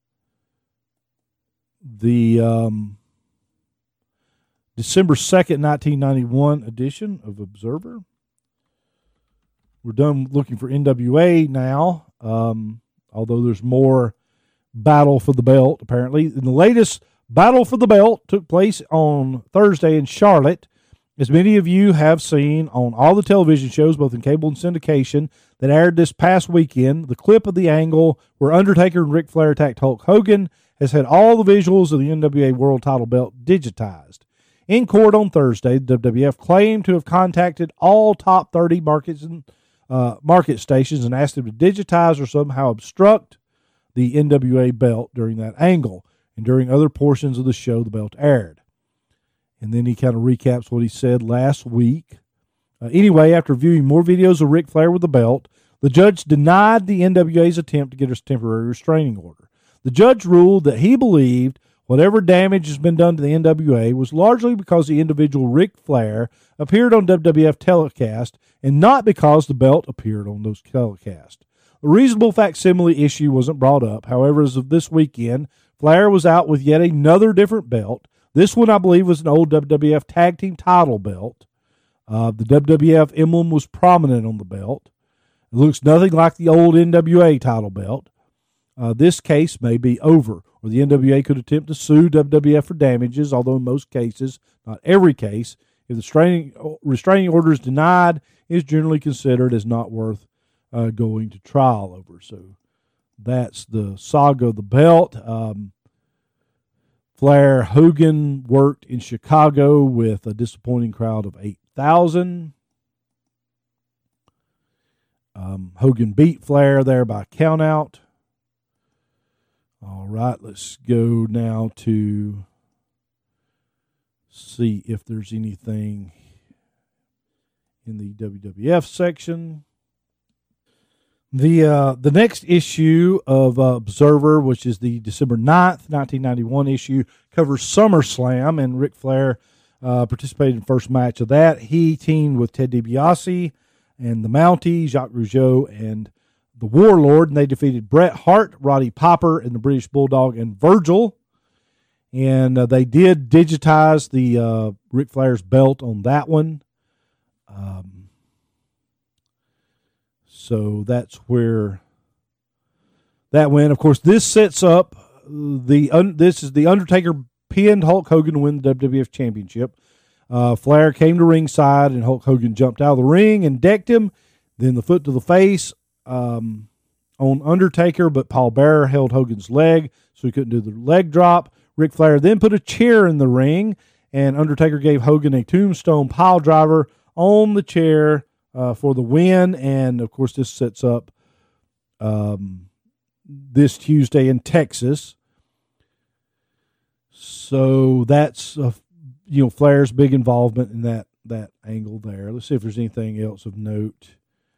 The um, December second, nineteen ninety-one edition of Observer. We're done looking for N W A now, um, although there's more battle for the belt, apparently. And the latest battle for the belt took place on Thursday in Charlotte. As many of you have seen on all the television shows, both in cable and syndication, that aired this past weekend, the clip of the angle where Undertaker and Ric Flair attacked Hulk Hogan has had all the visuals of the N W A World Title belt digitized. In court on Thursday, the W W F claimed to have contacted all top thirty markets in uh, market stations and asked them to digitize or somehow obstruct the N W A belt during that angle. And during other portions of the show, the belt aired. And then he kind of recaps what he said last week. Uh, anyway, after viewing more videos of Ric Flair with the belt, the judge denied the N W A's attempt to get a temporary restraining order. The judge ruled that he believed whatever damage has been done to the N W A was largely because the individual Ric Flair appeared on W W F telecast and not because the belt appeared on those telecasts. A reasonable facsimile issue wasn't brought up. However, as of this weekend, Flair was out with yet another different belt. This one, I believe, was an old W W F Tag Team title belt. Uh, the W W F emblem was prominent on the belt. It looks nothing like the old N W A title belt. Uh, this case may be over, or the N W A could attempt to sue W W F for damages, although in most cases, not every case, if the restraining, restraining order is denied, it is generally considered as not worth uh, going to trial over. So that's the saga of the belt. Um, Flair Hogan worked in Chicago with a disappointing crowd of eight thousand. Um, Hogan beat Flair there by countout. All right, let's go now to see if there's anything in the W W F section. The uh, the next issue of uh, Observer, which is the December ninth, nineteen ninety-one issue, covers SummerSlam, and Ric Flair uh, participated in the first match of that. He teamed with Ted DiBiase and the Mountie, Jacques Rougeau, and the Warlord, and they defeated Bret Hart, Roddy Piper, and the British Bulldog, and Virgil. And uh, they did digitize the uh, Ric Flair's belt on that one. Um, so that's where that went. Of course, this sets up the un, this is the Undertaker pinned Hulk Hogan to win the W W F Championship. Uh, Flair came to ringside, and Hulk Hogan jumped out of the ring and decked him. Then the foot to the face um, on Undertaker, but Paul Bearer held Hogan's leg, so he couldn't do the leg drop. Ric Flair then put a chair in the ring, and Undertaker gave Hogan a tombstone pile driver on the chair uh, for the win. And, of course, this sets up um, this Tuesday in Texas. So that's, uh, you know, Flair's big involvement in that, that angle there. Let's see if there's anything else of note.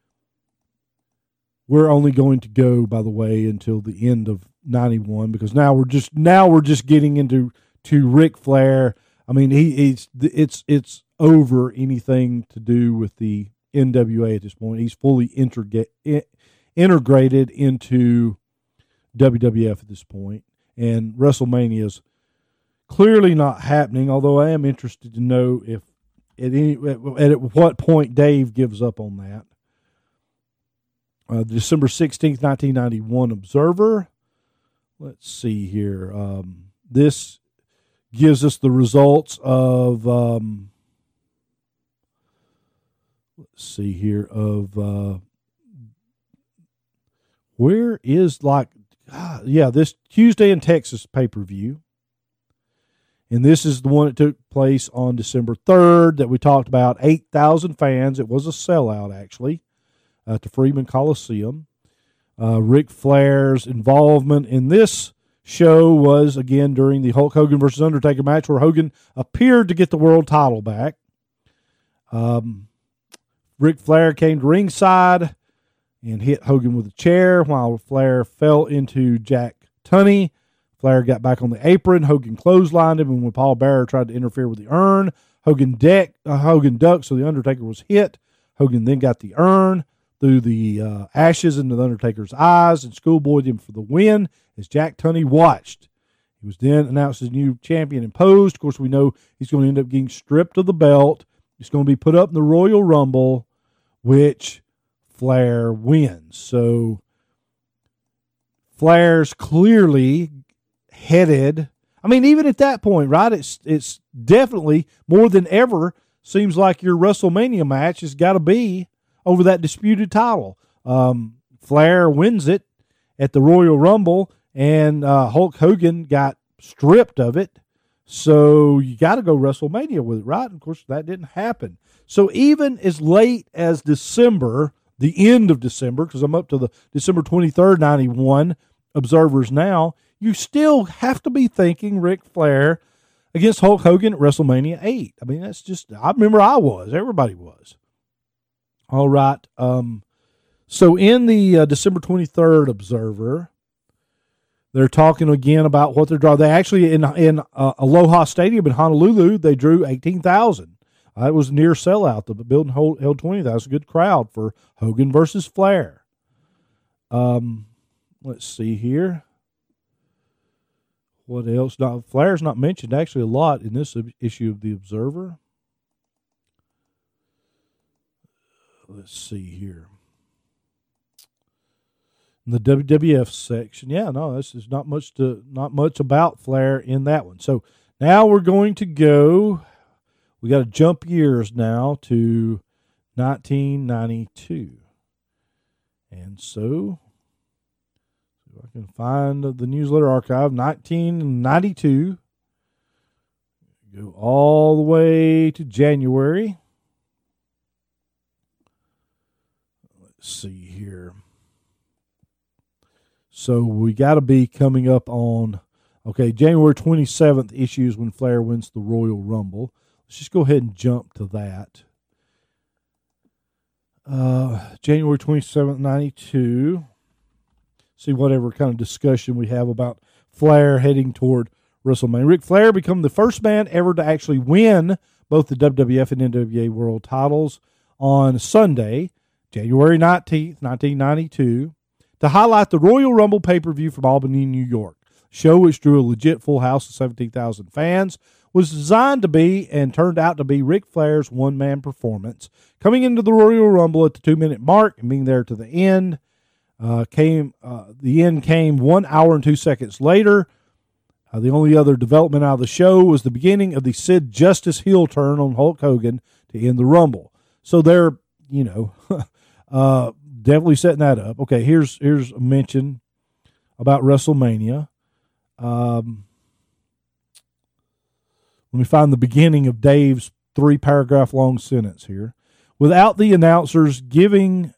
We're only going to go, by the way, until the end of ninety-one, because now we're just now we're just getting into to Ric Flair. I mean, he he's it's it's over anything to do with the N W A at this point. He's fully integrate, integrated into W W F at this point, and WrestleMania is clearly not happening. Although I am interested to know if at any at, at what point Dave gives up on that. Uh, December sixteenth, nineteen ninety-one Observer. Let's see here. Um, this gives us the results of, um, let's see here, of uh, where is like, ah, yeah, this Tuesday in Texas pay-per-view. And this is the one that took place on December third that we talked about. eight thousand fans. It was a sellout, actually. Uh, to Freeman Coliseum. Uh, Ric Flair's involvement in this show was, again, during the Hulk Hogan versus Undertaker match, where Hogan appeared to get the world title back. Um, Ric Flair came to ringside and hit Hogan with a chair while Flair fell into Jack Tunney. Flair got back on the apron. Hogan clotheslined him, and when Paul Bearer tried to interfere with the urn, Hogan, deck, uh, Hogan ducked, so the Undertaker was hit. Hogan then got the urn, threw the uh, ashes into the Undertaker's eyes, and schoolboyed him for the win as Jack Tunney watched. He was then announced as new champion and posed. Of course, we know he's going to end up getting stripped of the belt. He's going to be put up in the Royal Rumble, which Flair wins. So Flair's clearly headed. I mean, even at that point, right, it's it's definitely more than ever seems like your WrestleMania match has got to be over that disputed title. Um, Flair wins it at the Royal Rumble, and uh, Hulk Hogan got stripped of it. So you got to go WrestleMania with it, right? Of course, that didn't happen. So even as late as December, the end of December, because I'm up to the December twenty-third, ninety-one observers now, you still have to be thinking Ric Flair against Hulk Hogan at WrestleMania eight. I mean, that's just, I remember I was. Everybody was. All right. Um, so in the uh, December twenty-third Observer, they're talking again about what they're drawing. They actually, in in uh, Aloha Stadium in Honolulu, they drew eighteen thousand. Uh, it was near sellout. The building hold, held twenty thousand. A good crowd for Hogan versus Flair. Um, let's see here. What else? Not, Flair's not mentioned actually a lot in this issue of the Observer. Let's see here. In the W W F section, yeah, no, this is not much to not much about Flair in that one. So now we're going to go. We got to jump years now to nineteen ninety-two, and so if I can find the newsletter archive, nineteen ninety-two. Go all the way to January. Let's see here. So we got to be coming up on, okay, January twenty-seventh issues when Flair wins the Royal Rumble. Let's just go ahead and jump to that. Uh, January twenty-seventh, ninety-two. See whatever kind of discussion we have about Flair heading toward WrestleMania. Ric Flair became the first man ever to actually win both the W W F and N W A World titles on Sunday, January nineteenth, nineteen ninety-two, to highlight the Royal Rumble pay-per-view from Albany, New York. Show, which drew a legit full house of seventeen thousand fans, was designed to be and turned out to be Ric Flair's one-man performance. Coming into the Royal Rumble at the two-minute mark and being there to the end, uh, came uh, the end came one hour and two seconds later. Uh, the only other development out of the show was the beginning of the Sid Justice heel turn on Hulk Hogan to end the Rumble. So they're, you know, uh, definitely setting that up. Okay, here's here's a mention about WrestleMania. Um, let me find the beginning of Dave's three-paragraph long sentence here. Without the announcers giving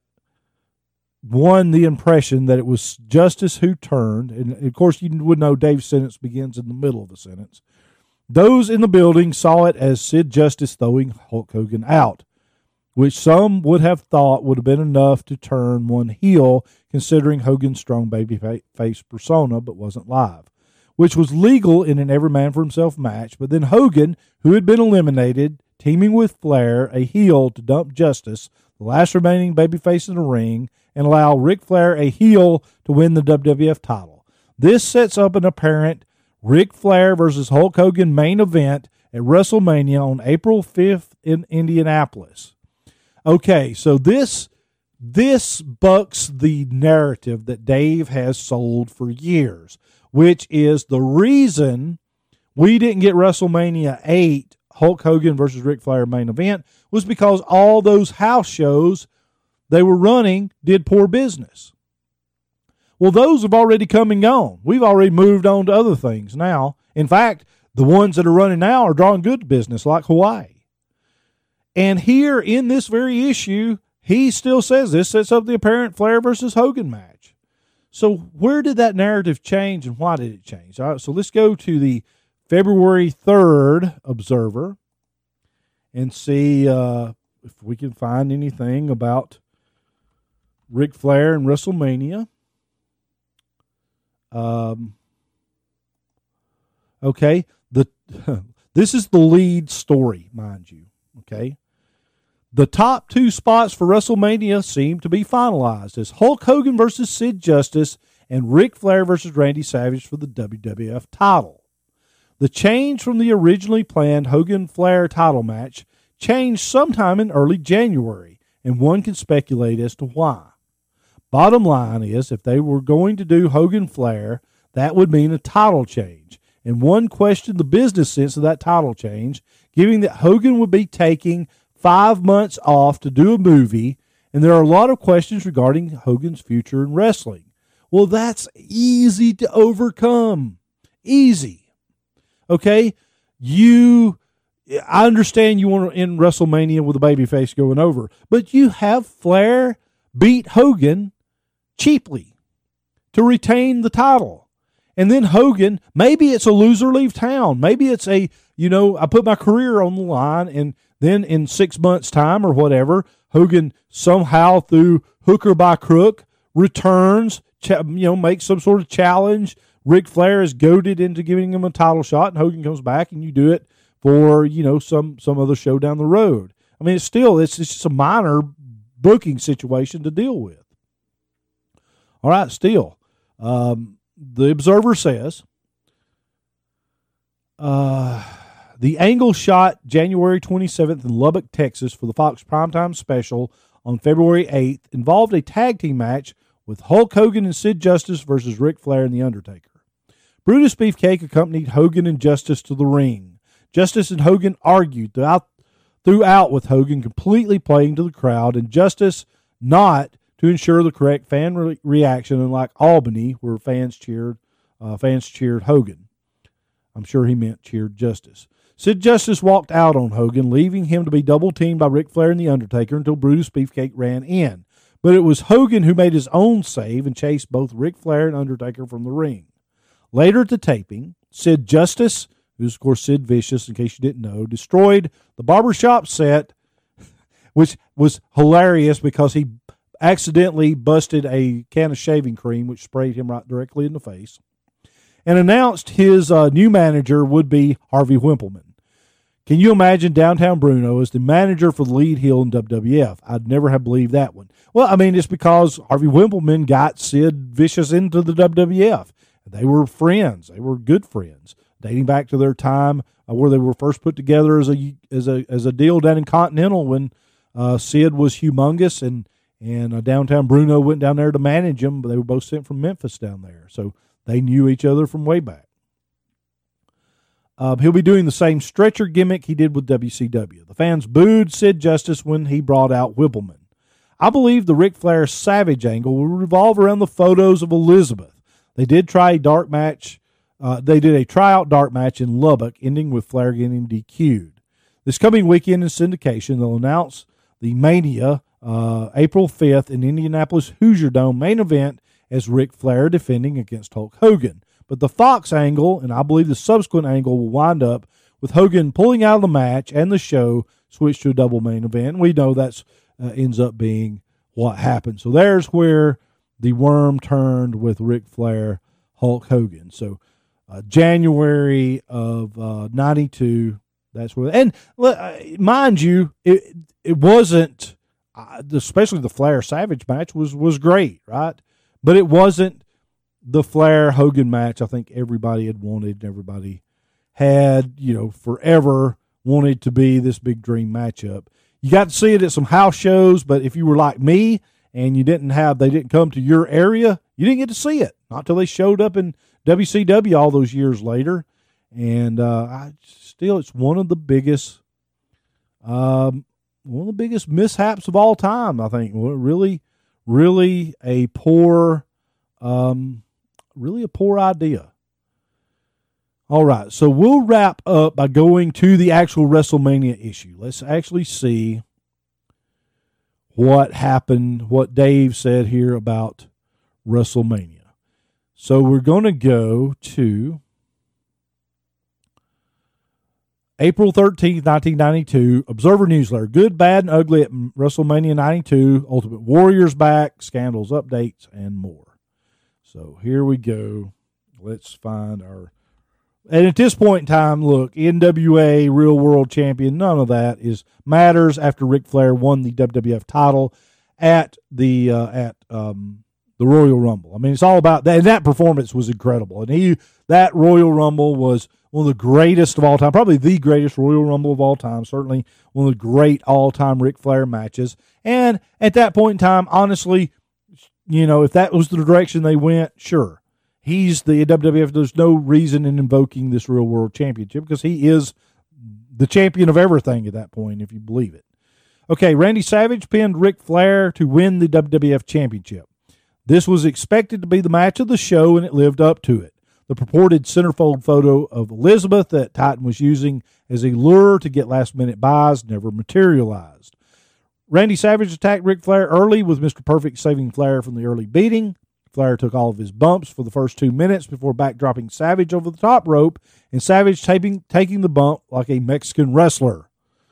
one the impression that it was Justice who turned, and of course you would know Dave's sentence begins in the middle of the sentence, those in the building saw it as Sid Justice throwing Hulk Hogan out, which some would have thought would have been enough to turn one heel, considering Hogan's strong babyface persona, but wasn't live, which was legal in an every man for himself match. But then Hogan, who had been eliminated, teaming with Flair, a heel, to dump Justice, the last remaining babyface in the ring, and allow Ric Flair, a heel, to win the W W F title. This sets up an apparent Ric Flair versus Hulk Hogan main event at WrestleMania on April fifth in Indianapolis. Okay, so this this bucks the narrative that Dave has sold for years, which is the reason we didn't get WrestleMania eight, Hulk Hogan versus Ric Flair main event, was because all those house shows they were running did poor business. Well, those have already come and gone. We've already moved on to other things now. In fact, the ones that are running now are drawing good business, like Hawaii. And here in this very issue, he still says this sets up the apparent Flair versus Hogan match. So where did that narrative change and why did it change? All right, so let's go to the February third Observer and see uh, if we can find anything about Ric Flair and WrestleMania. Um, okay, the this is the lead story, mind you. Okay. The top two spots for WrestleMania seem to be finalized as Hulk Hogan versus Sid Justice and Ric Flair versus Randy Savage for the W W F title. The change from the originally planned Hogan-Flair title match changed sometime in early January, and one can speculate as to why. Bottom line is, if they were going to do Hogan-Flair, that would mean a title change, and one questioned the business sense of that title change, given that Hogan would be taking five months off to do a movie, and there are a lot of questions regarding Hogan's future in wrestling. Well, that's easy to overcome. Easy. Okay? You I understand you want to end WrestleMania with a babyface going over, but you have Flair beat Hogan cheaply to retain the title. And then Hogan, maybe it's a loser leave town. Maybe it's a, you know, I put my career on the line, and then in six months' time or whatever, Hogan somehow through hook or by crook returns, you know, makes some sort of challenge. Ric Flair is goaded into giving him a title shot, and Hogan comes back, and you do it for, you know, some some other show down the road. I mean, it's still, it's, it's just a minor booking situation to deal with. All right, still, um, the Observer says, uh, the Angle shot January twenty-seventh in Lubbock, Texas for the Fox Primetime Special on February eighth involved a tag team match with Hulk Hogan and Sid Justice versus Ric Flair and The Undertaker. Brutus Beefcake accompanied Hogan and Justice to the ring. Justice and Hogan argued throughout, throughout with Hogan completely playing to the crowd and Justice not to ensure the correct fan re- reaction, unlike Albany, where fans cheered, uh, fans cheered Hogan. I'm sure he meant cheered Justice. Sid Justice walked out on Hogan, leaving him to be double-teamed by Ric Flair and The Undertaker until Brutus Beefcake ran in. But it was Hogan who made his own save and chased both Ric Flair and Undertaker from the ring. Later at the taping, Sid Justice, who's, of course, Sid Vicious, in case you didn't know, destroyed the barbershop set, which was hilarious because he accidentally busted a can of shaving cream, which sprayed him right directly in the face, and announced his uh, new manager would be Harvey Wippleman. Can you imagine Downtown Bruno as the manager for the lead heel in W W F? I'd never have believed that one. Well, I mean, it's because Harvey Wippleman got Sid Vicious into the W W F. They were friends. They were good friends, dating back to their time uh, where they were first put together as a as a as a deal down in Continental when uh, Sid was humongous and and uh, Downtown Bruno went down there to manage him. But they were both sent from Memphis down there, so they knew each other from way back. Uh, he'll be doing the same stretcher gimmick he did with W C W. The fans booed Sid Justice when he brought out Wippleman. I believe the Ric Flair Savage angle will revolve around the photos of Elizabeth. They did try a dark match. Uh, they did a tryout dark match in Lubbock, ending with Flair getting D Q'd. This coming weekend in syndication, they'll announce the Mania uh, April fifth in Indianapolis Hoosier Dome main event as Ric Flair defending against Hulk Hogan. But the Fox angle, and I believe the subsequent angle, will wind up with Hogan pulling out of the match and the show switch to a double main event. We know that's uh, ends up being what happened. So there's where the worm turned with Ric Flair, Hulk Hogan. So uh, January of uh, ninety-two, that's where. And uh, mind you, it it wasn't, uh, especially the Flair Savage match was was great, right? But it wasn't the Flair Hogan match I think everybody had wanted and everybody had, you know, forever wanted to be this big dream matchup. You got to see it at some house shows, but if you were like me and you didn't have, they didn't come to your area, you didn't get to see it. Not till they showed up in W C W all those years later. And uh, I still, it's one of the biggest, um, one of the biggest mishaps of all time, I think. Really, really a poor, um, really a poor idea. All right, so we'll wrap up by going to the actual WrestleMania issue. Let's actually see what happened, what Dave said here about WrestleMania. So we're going to go to April thirteenth, nineteen ninety-two, Observer Newsletter, Good, Bad, and Ugly at WrestleMania ninety-two, Ultimate Warrior's back, scandals, updates, and more. So here we go. Let's find our... And at this point in time, look, N W A, Real World Champion, none of that is matters after Ric Flair won the W W F title at the uh, at um, the Royal Rumble. I mean, it's all about that. And that performance was incredible. And he that Royal Rumble was one of the greatest of all time, probably the greatest Royal Rumble of all time, certainly one of the great all-time Ric Flair matches. And at that point in time, honestly, you know, if that was the direction they went, sure. He's the W W F. There's no reason in invoking this Real World Championship because he is the champion of everything at that point, if you believe it. Okay, Randy Savage pinned Ric Flair to win the W W F Championship. This was expected to be the match of the show, and it lived up to it. The purported centerfold photo of Elizabeth that Titan was using as a lure to get last-minute buys never materialized. Randy Savage attacked Ric Flair early, with Mister Perfect saving Flair from the early beating. Flair took all of his bumps for the first two minutes before backdropping Savage over the top rope, and Savage taping, taking the bump like a Mexican wrestler.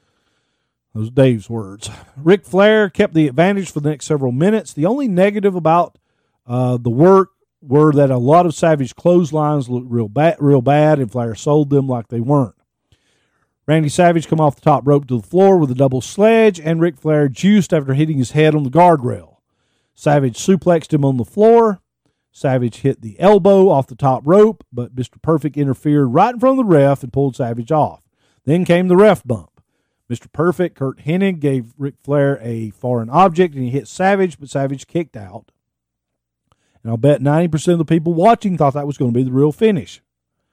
Those are Dave's words. Ric Flair kept the advantage for the next several minutes. The only negative about uh, the work were that a lot of Savage clotheslines looked real bad, real bad, and Flair sold them like they weren't. Randy Savage come off the top rope to the floor with a double sledge, and Ric Flair juiced after hitting his head on the guardrail. Savage suplexed him on the floor. Savage hit the elbow off the top rope, but Mister Perfect interfered right in front of the ref and pulled Savage off. Then came the ref bump. Mister Perfect, Kurt Hennig, gave Ric Flair a foreign object, and he hit Savage, but Savage kicked out. And I'll bet ninety percent of the people watching thought that was going to be the real finish.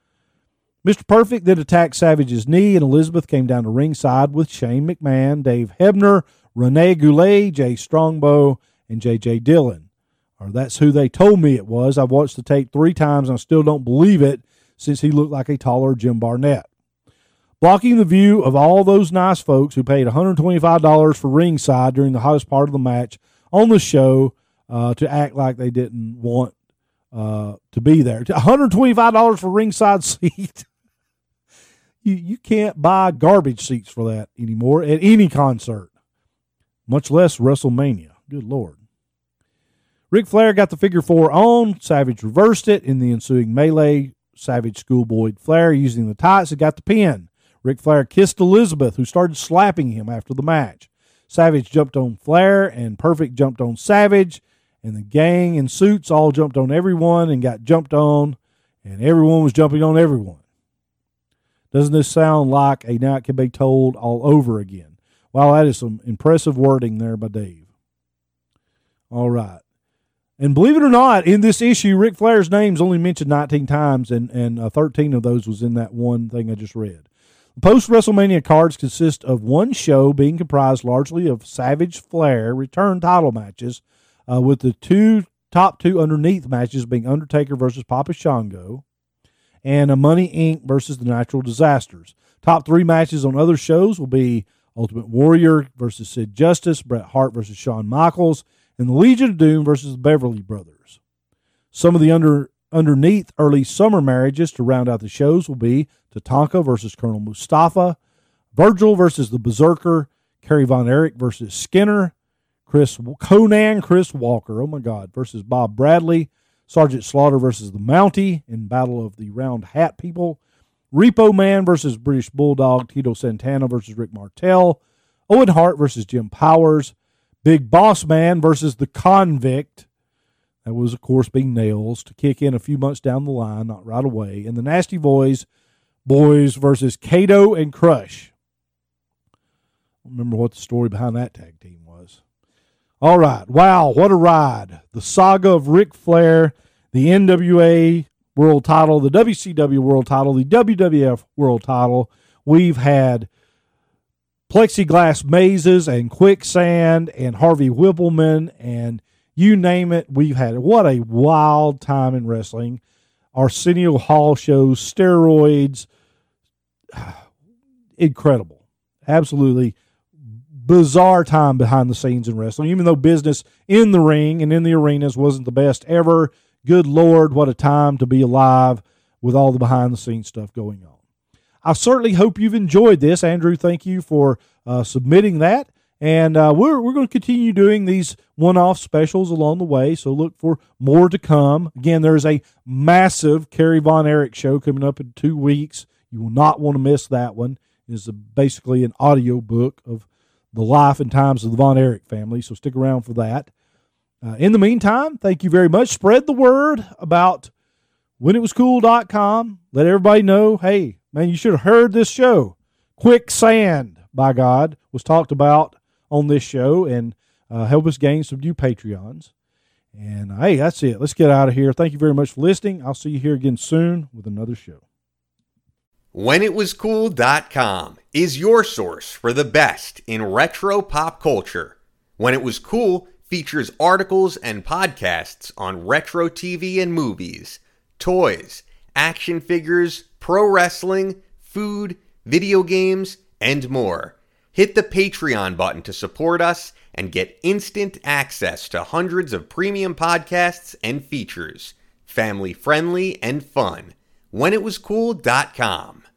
Mister Perfect then attacked Savage's knee, and Elizabeth came down to ringside with Shane McMahon, Dave Hebner, Rene Goulet, Jay Strongbow, and J J Dillon. Or that's who they told me it was. I've watched the tape three times, and I still don't believe it, since he looked like a taller Jim Barnett. Blocking the view of all those nice folks who paid one hundred twenty-five dollars for ringside during the hottest part of the match on the show uh, to act like they didn't want uh, to be there. one hundred twenty-five dollars for ringside seat. you, you can't buy garbage seats for that anymore at any concert, much less WrestleMania. Good Lord. Ric Flair got the figure four on. Savage reversed it in the ensuing melee. Savage schoolboyed Flair using the tights and got the pin. Ric Flair kissed Elizabeth, who started slapping him after the match. Savage jumped on Flair, and Perfect jumped on Savage, and the gang in suits all jumped on everyone and got jumped on, and everyone was jumping on everyone. Doesn't this sound like a Now It Can Be Told all over again? Wow, that is some impressive wording there by Dave. All right. And believe it or not, in this issue, Ric Flair's name's only mentioned nineteen times, and, and uh, thirteen of those was in that one thing I just read. Post-WrestleMania cards consist of one show being comprised largely of Savage Flair return title matches, uh, with the two top two underneath matches being Undertaker versus Papa Shango and a Money Incorporated versus the Natural Disasters. Top three matches on other shows will be Ultimate Warrior versus Sid Justice, Bret Hart versus Shawn Michaels, and the Legion of Doom versus the Beverly Brothers. Some of the under underneath early summer marriages to round out the shows will be Tatanka versus Colonel Mustafa, Virgil versus the Berserker, Kerry Von Erich versus Skinner, Chris Conan Chris Walker, oh my God, versus Bob Bradley, Sergeant Slaughter versus the Mountie in Battle of the Round Hat People, Repo Man versus British Bulldog, Tito Santana versus Rick Martel, Owen Hart versus Jim Powers, Big Boss Man versus the Convict. That was, of course, being Nails, to kick in a few months down the line, not right away. And the Nasty Boys, Boys versus Kato and Crush. I don't remember what the story behind that tag team was. All right. Wow, what a ride. The saga of Ric Flair, the N W A World title, the W C W World title, the W W F World title. We've had plexiglass mazes and quicksand and Harvey Whippleman and you name it, we've had it. What a wild time in wrestling. Arsenio Hall shows, steroids. Incredible. Absolutely bizarre time behind the scenes in wrestling. Even though business in the ring and in the arenas wasn't the best ever, good Lord, what a time to be alive with all the behind-the-scenes stuff going on. I certainly hope you've enjoyed this. Andrew, thank you for uh, submitting that. And uh, we're we're going to continue doing these one-off specials along the way, so look for more to come. Again, there's a massive Kerry Von Erich show coming up in two weeks. You will not want to miss that one. It's a, basically an audio book of the life and times of the Von Erich family, so stick around for that. Uh, in the meantime, thank you very much. Spread the word about when it was cool dot com. Let everybody know, hey, man, you should have heard this show. Quicksand, by God, was talked about on this show, and uh, help us gain some new Patreons. And, hey, that's it. Let's get out of here. Thank you very much for listening. I'll see you here again soon with another show. when it was cool dot com is your source for the best in retro pop culture. When It Was Cool features articles and podcasts on retro T V and movies, toys, action figures, pro wrestling, food, video games, and more. Hit the Patreon button to support us and get instant access to hundreds of premium podcasts and features. Family friendly and fun. when it was cool dot com.